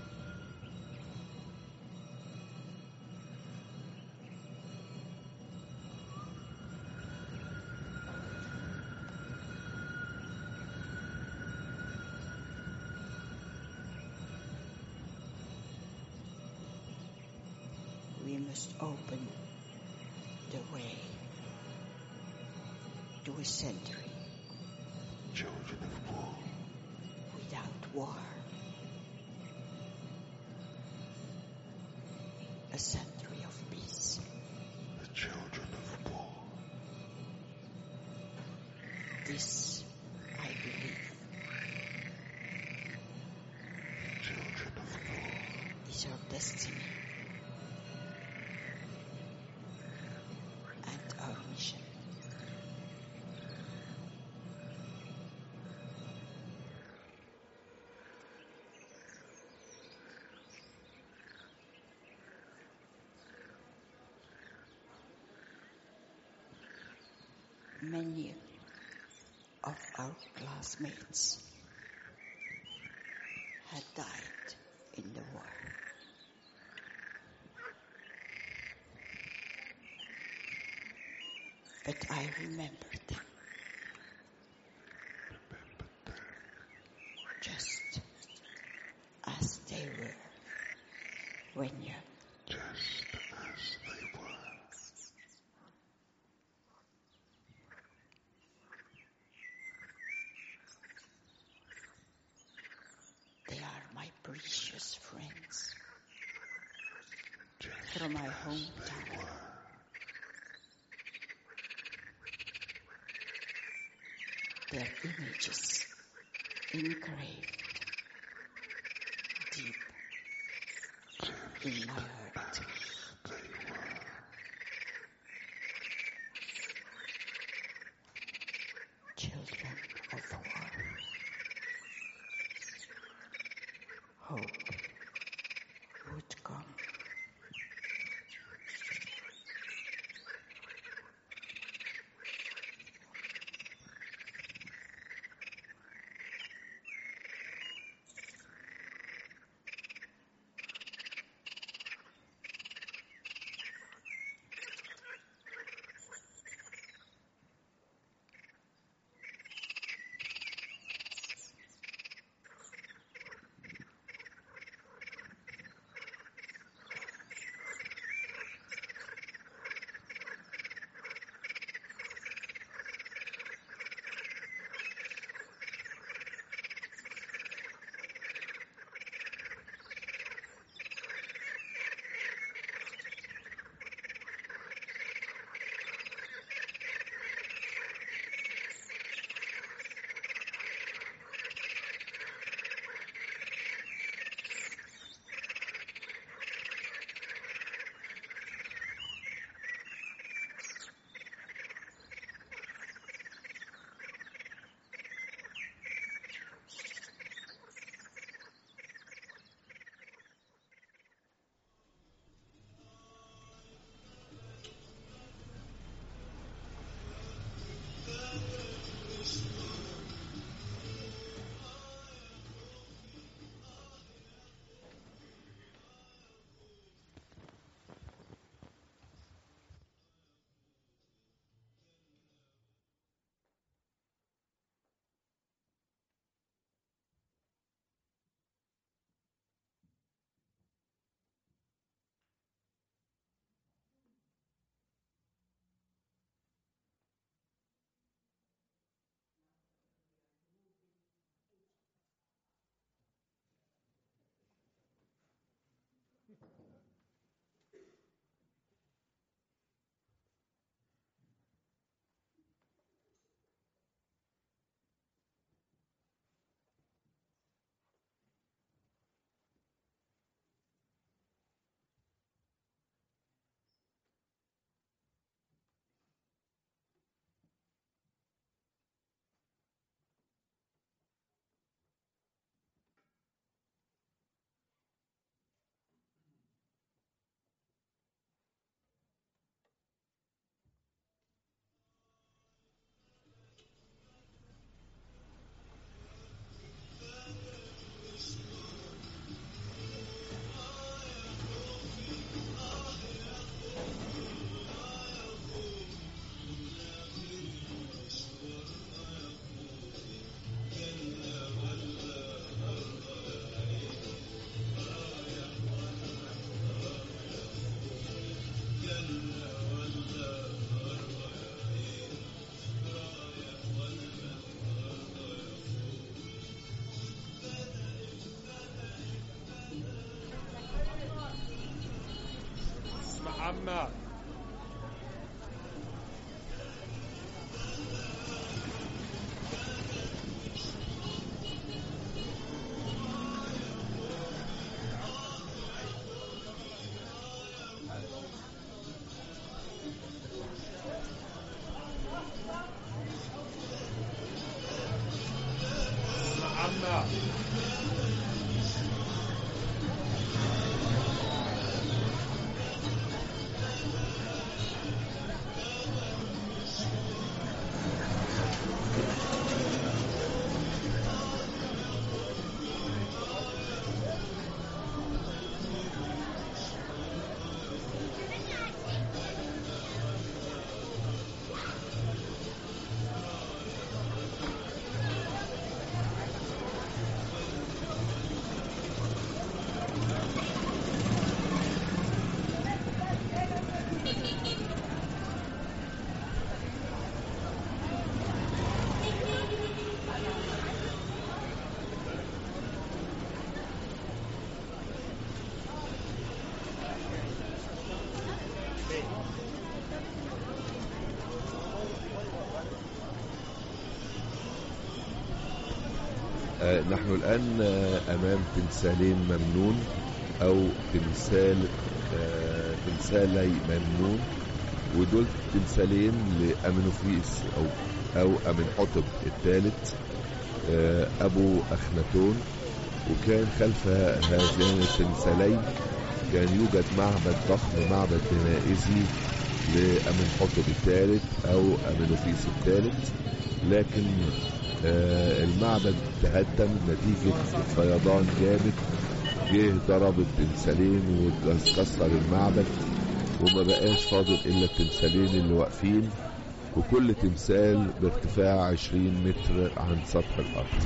Speaker 7: We must open the way to a century
Speaker 8: Children of war.
Speaker 7: without war. A century of peace.
Speaker 8: The children of war.
Speaker 7: This, I believe,
Speaker 8: Children of war.
Speaker 7: is our destiny and our mission. Many of our classmates had died in the war. But I remember them. Just as they were when young.
Speaker 8: Just as they were.
Speaker 7: They are my precious friends
Speaker 8: Just
Speaker 7: from my
Speaker 8: as
Speaker 7: hometown.
Speaker 8: they were.
Speaker 7: Their images engraved deep in my heart.
Speaker 8: They were.
Speaker 7: Children of war. Hope would come.
Speaker 6: عمار.
Speaker 9: نحن الآن أمام تمثالين ممنون أو تمثالي ممنون، ودول تمثالين لأمنوفيس أو أمنحتب الثالث أبو أخناتون. وكان خلف هذين التمثالين كان يوجد معبد ضخم، معبد بنائزي لأمنحتب الثالث أو أمنوفيس الثالث، لكن المعبد تهدم نتيجة فيضان جامد جه ضرب التمثالين وكسر المعبد، وما بقاش فاضل إلا التمثالين اللي واقفين، وكل تمثال بارتفاع 20 متر عن سطح الأرض.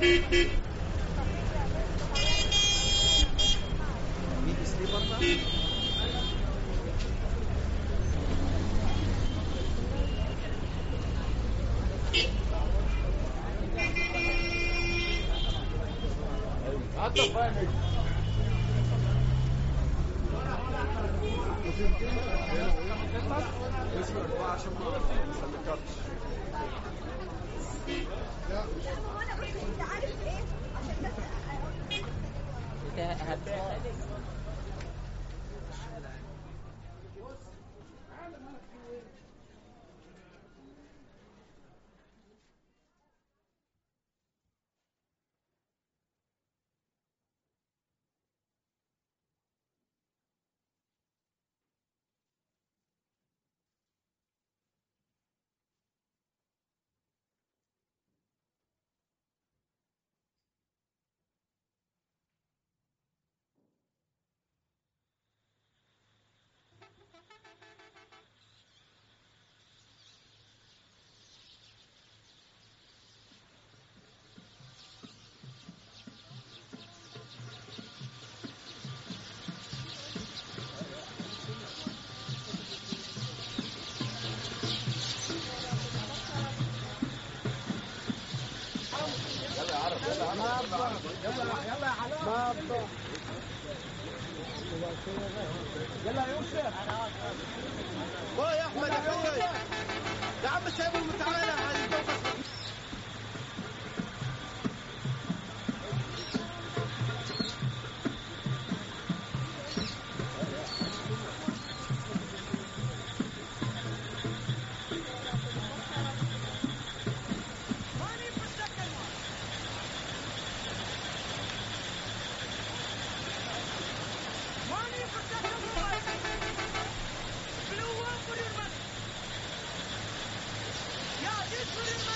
Speaker 10: يلا يا يوسف يا احمد يا حوي يا عم سايبهم تعالى هنتوقف.
Speaker 11: Blue one for your money. Yeah, this for your money.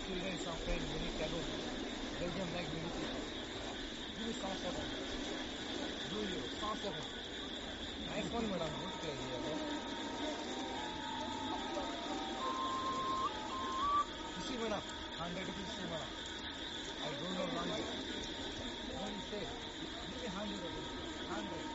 Speaker 11: children, some friends, many taboos. Belgium like many people. Give me 107. Do you? 107. Nice one, madam. Good play here. You see, madam. 100 rupees, see, madam. I don't know one. What do you say? Give me 100 rupees. 100.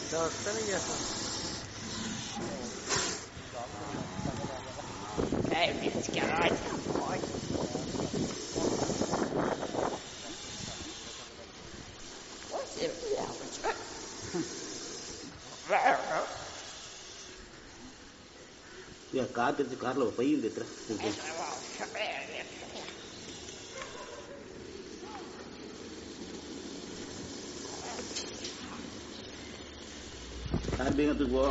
Speaker 5: Dağıtta mı gelsin?
Speaker 7: Hey, let's get right. What's it?
Speaker 12: Ya, காத்துச்சு கார்ல ஒரு பையன் கேட்டுறேன் car பீங்கத்துக்கு போ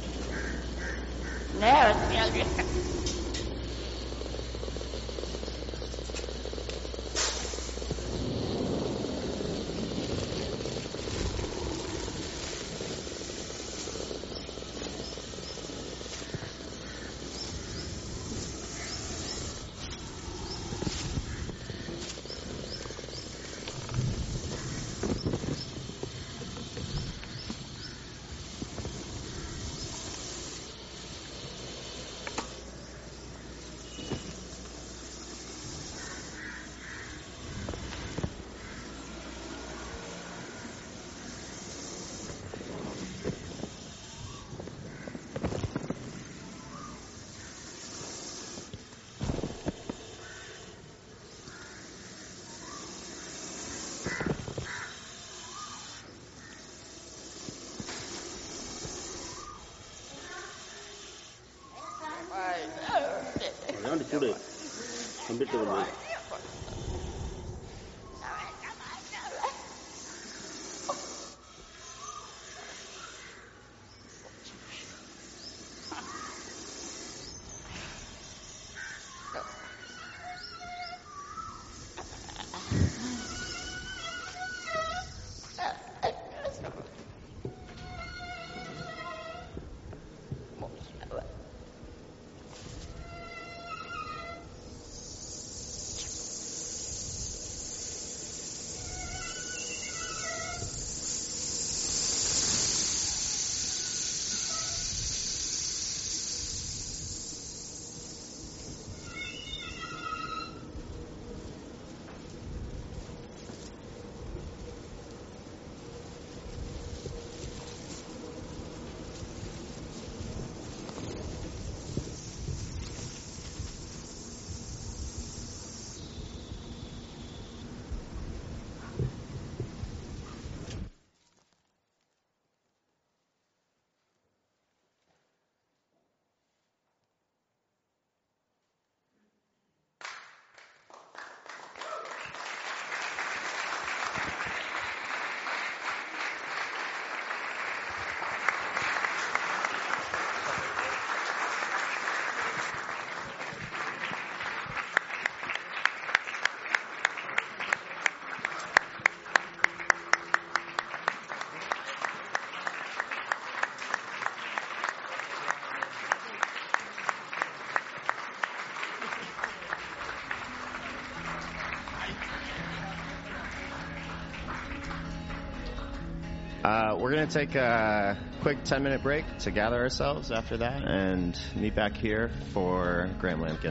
Speaker 12: அதான் சூடு computer வந்து
Speaker 2: We're going to take a quick 10-minute break to gather ourselves after that and meet back here for Graham Lampkin.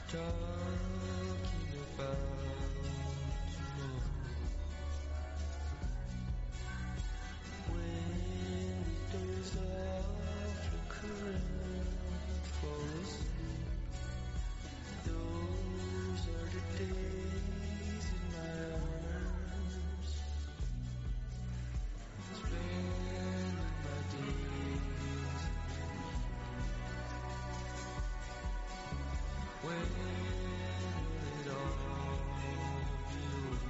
Speaker 13: talking about tomorrow. When the days of your current fall asleep, those are the days in my arms, spending my days when it all be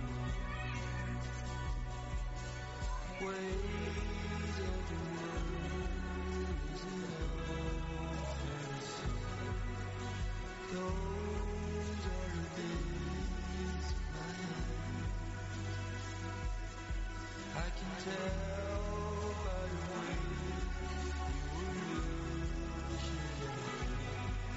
Speaker 13: over. Ways of the world is enough fantasy. Those are the days of my life. I can tell by the way you were looking at me.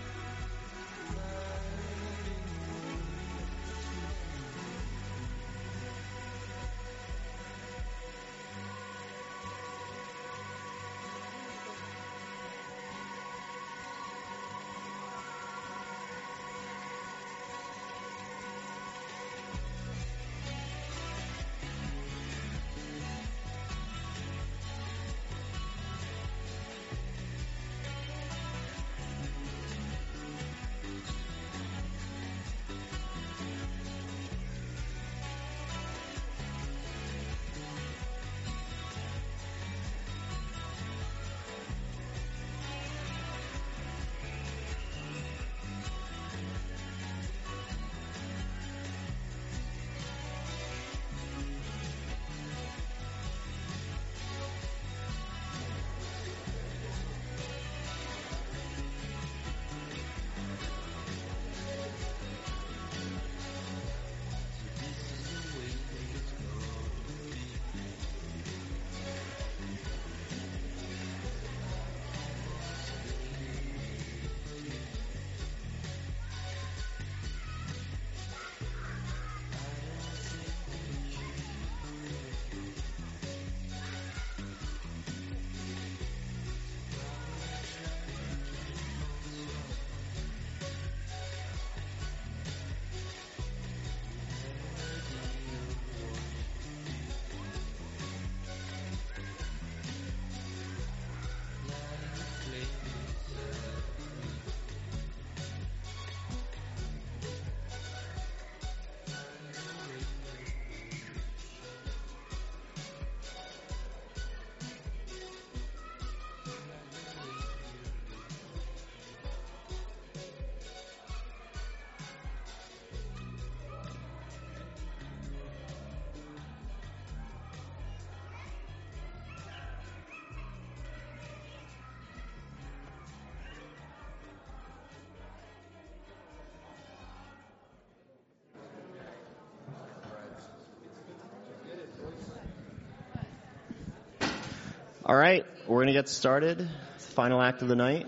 Speaker 2: All right, we're going to get started. Final act of the night.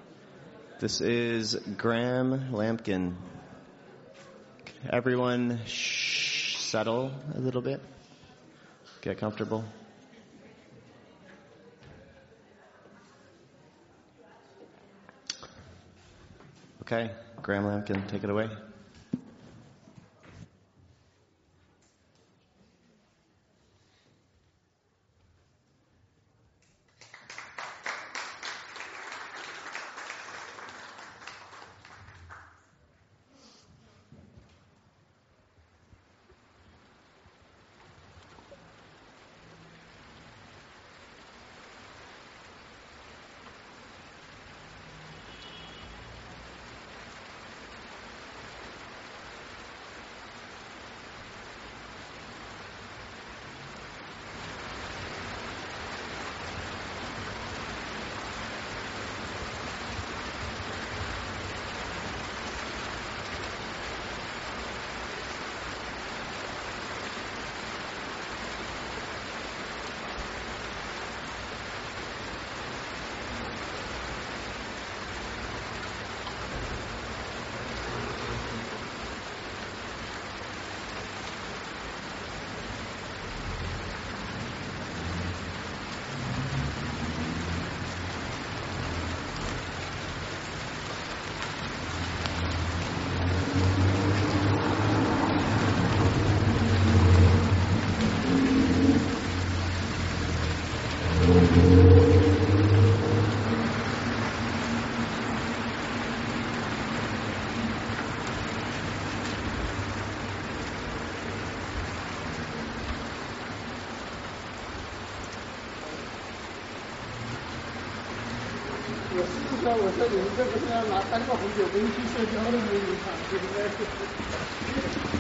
Speaker 2: This is Graham Lampkin. Everyone settle a little bit. Get comfortable. Okay, Graham Lampkin, take it away.
Speaker 10: 是啊，我说你们这不是要拿3个红酒杯去社交的吗？一场对不对？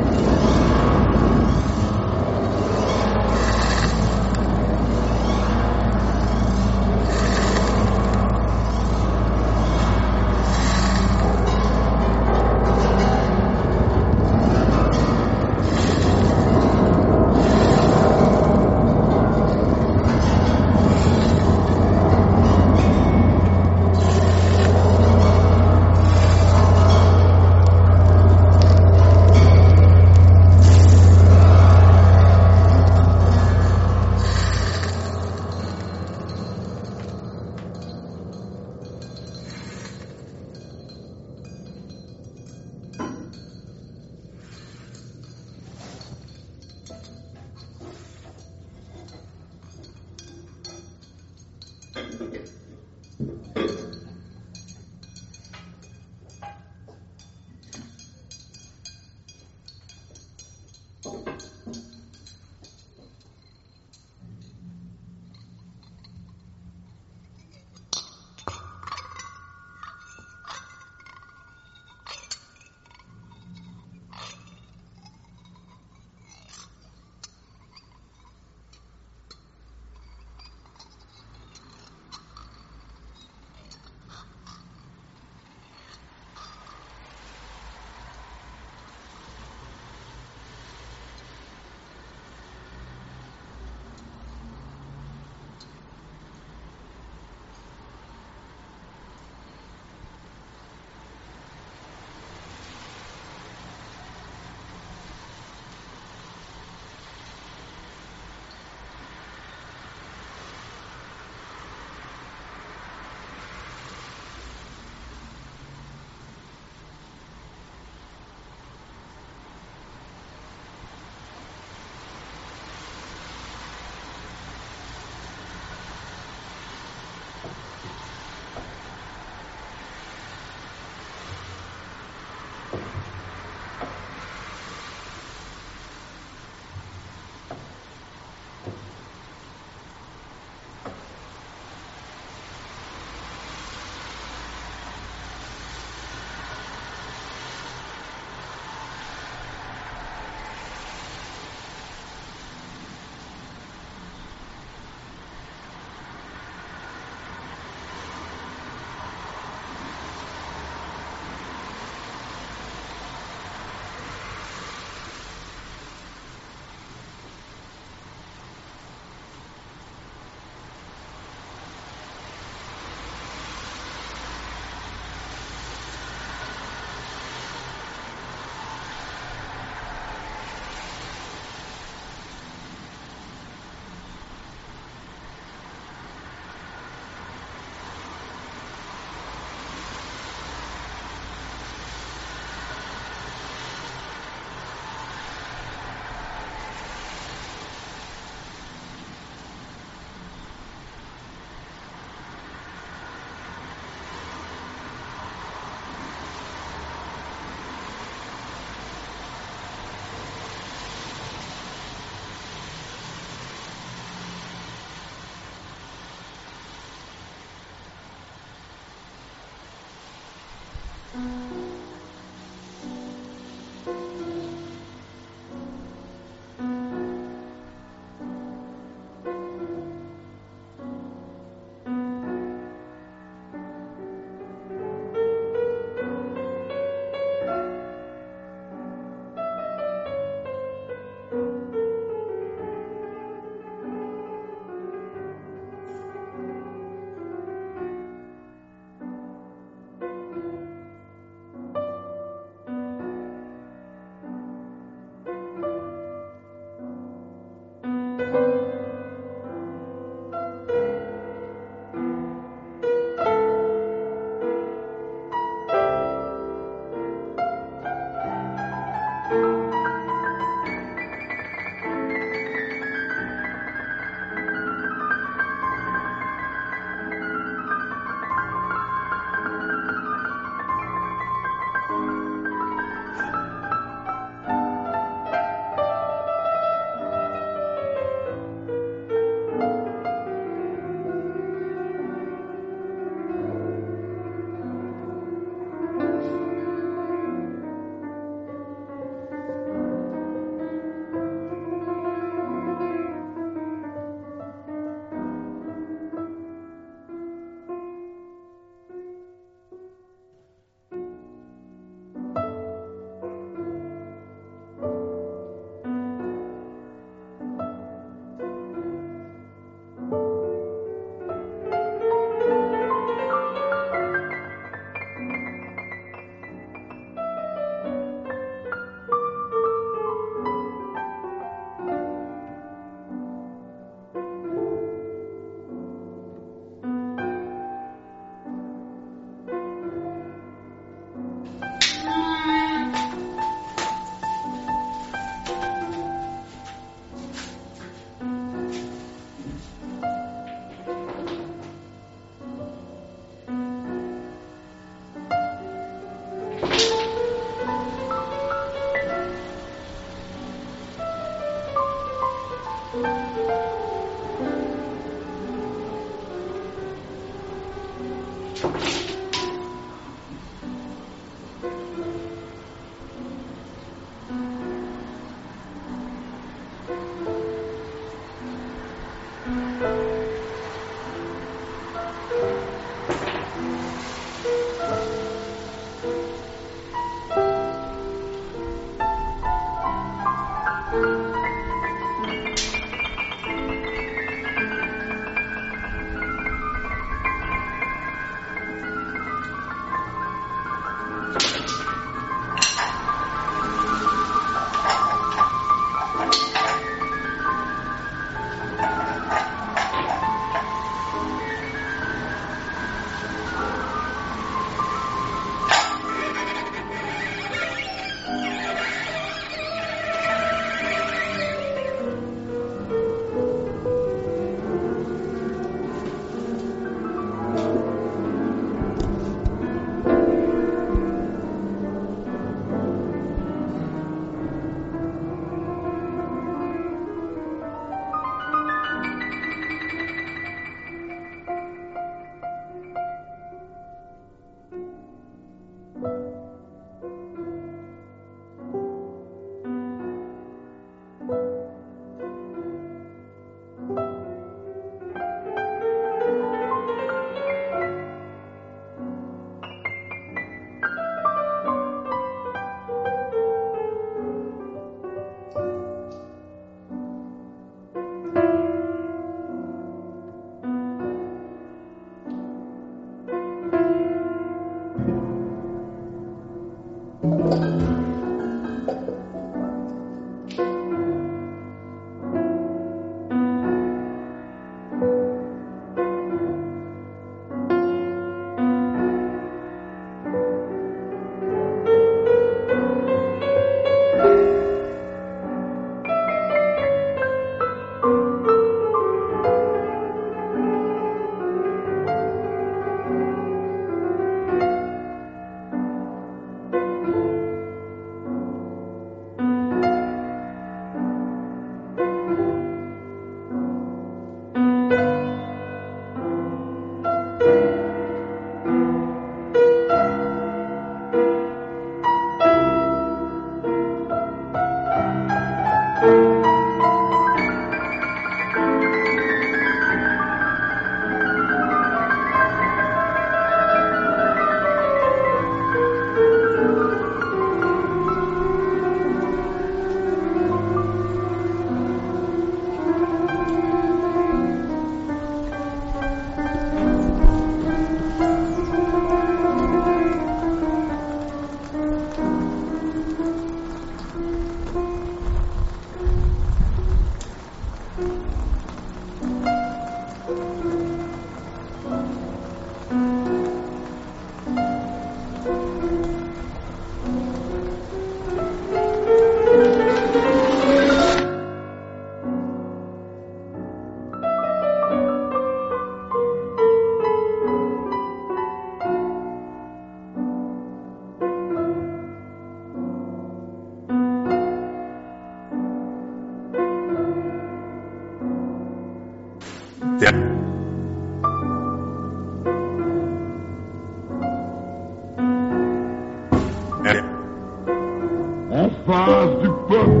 Speaker 14: En face du peuple.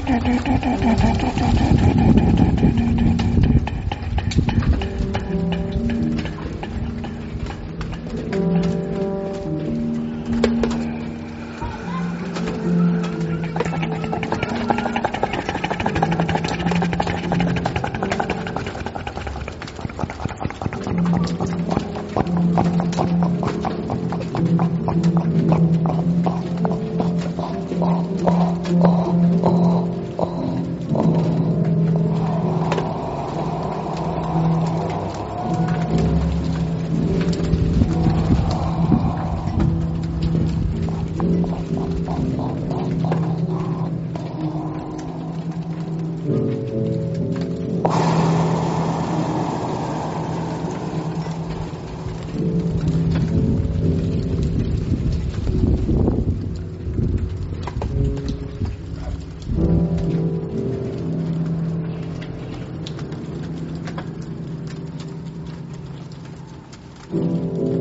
Speaker 13: Thank you.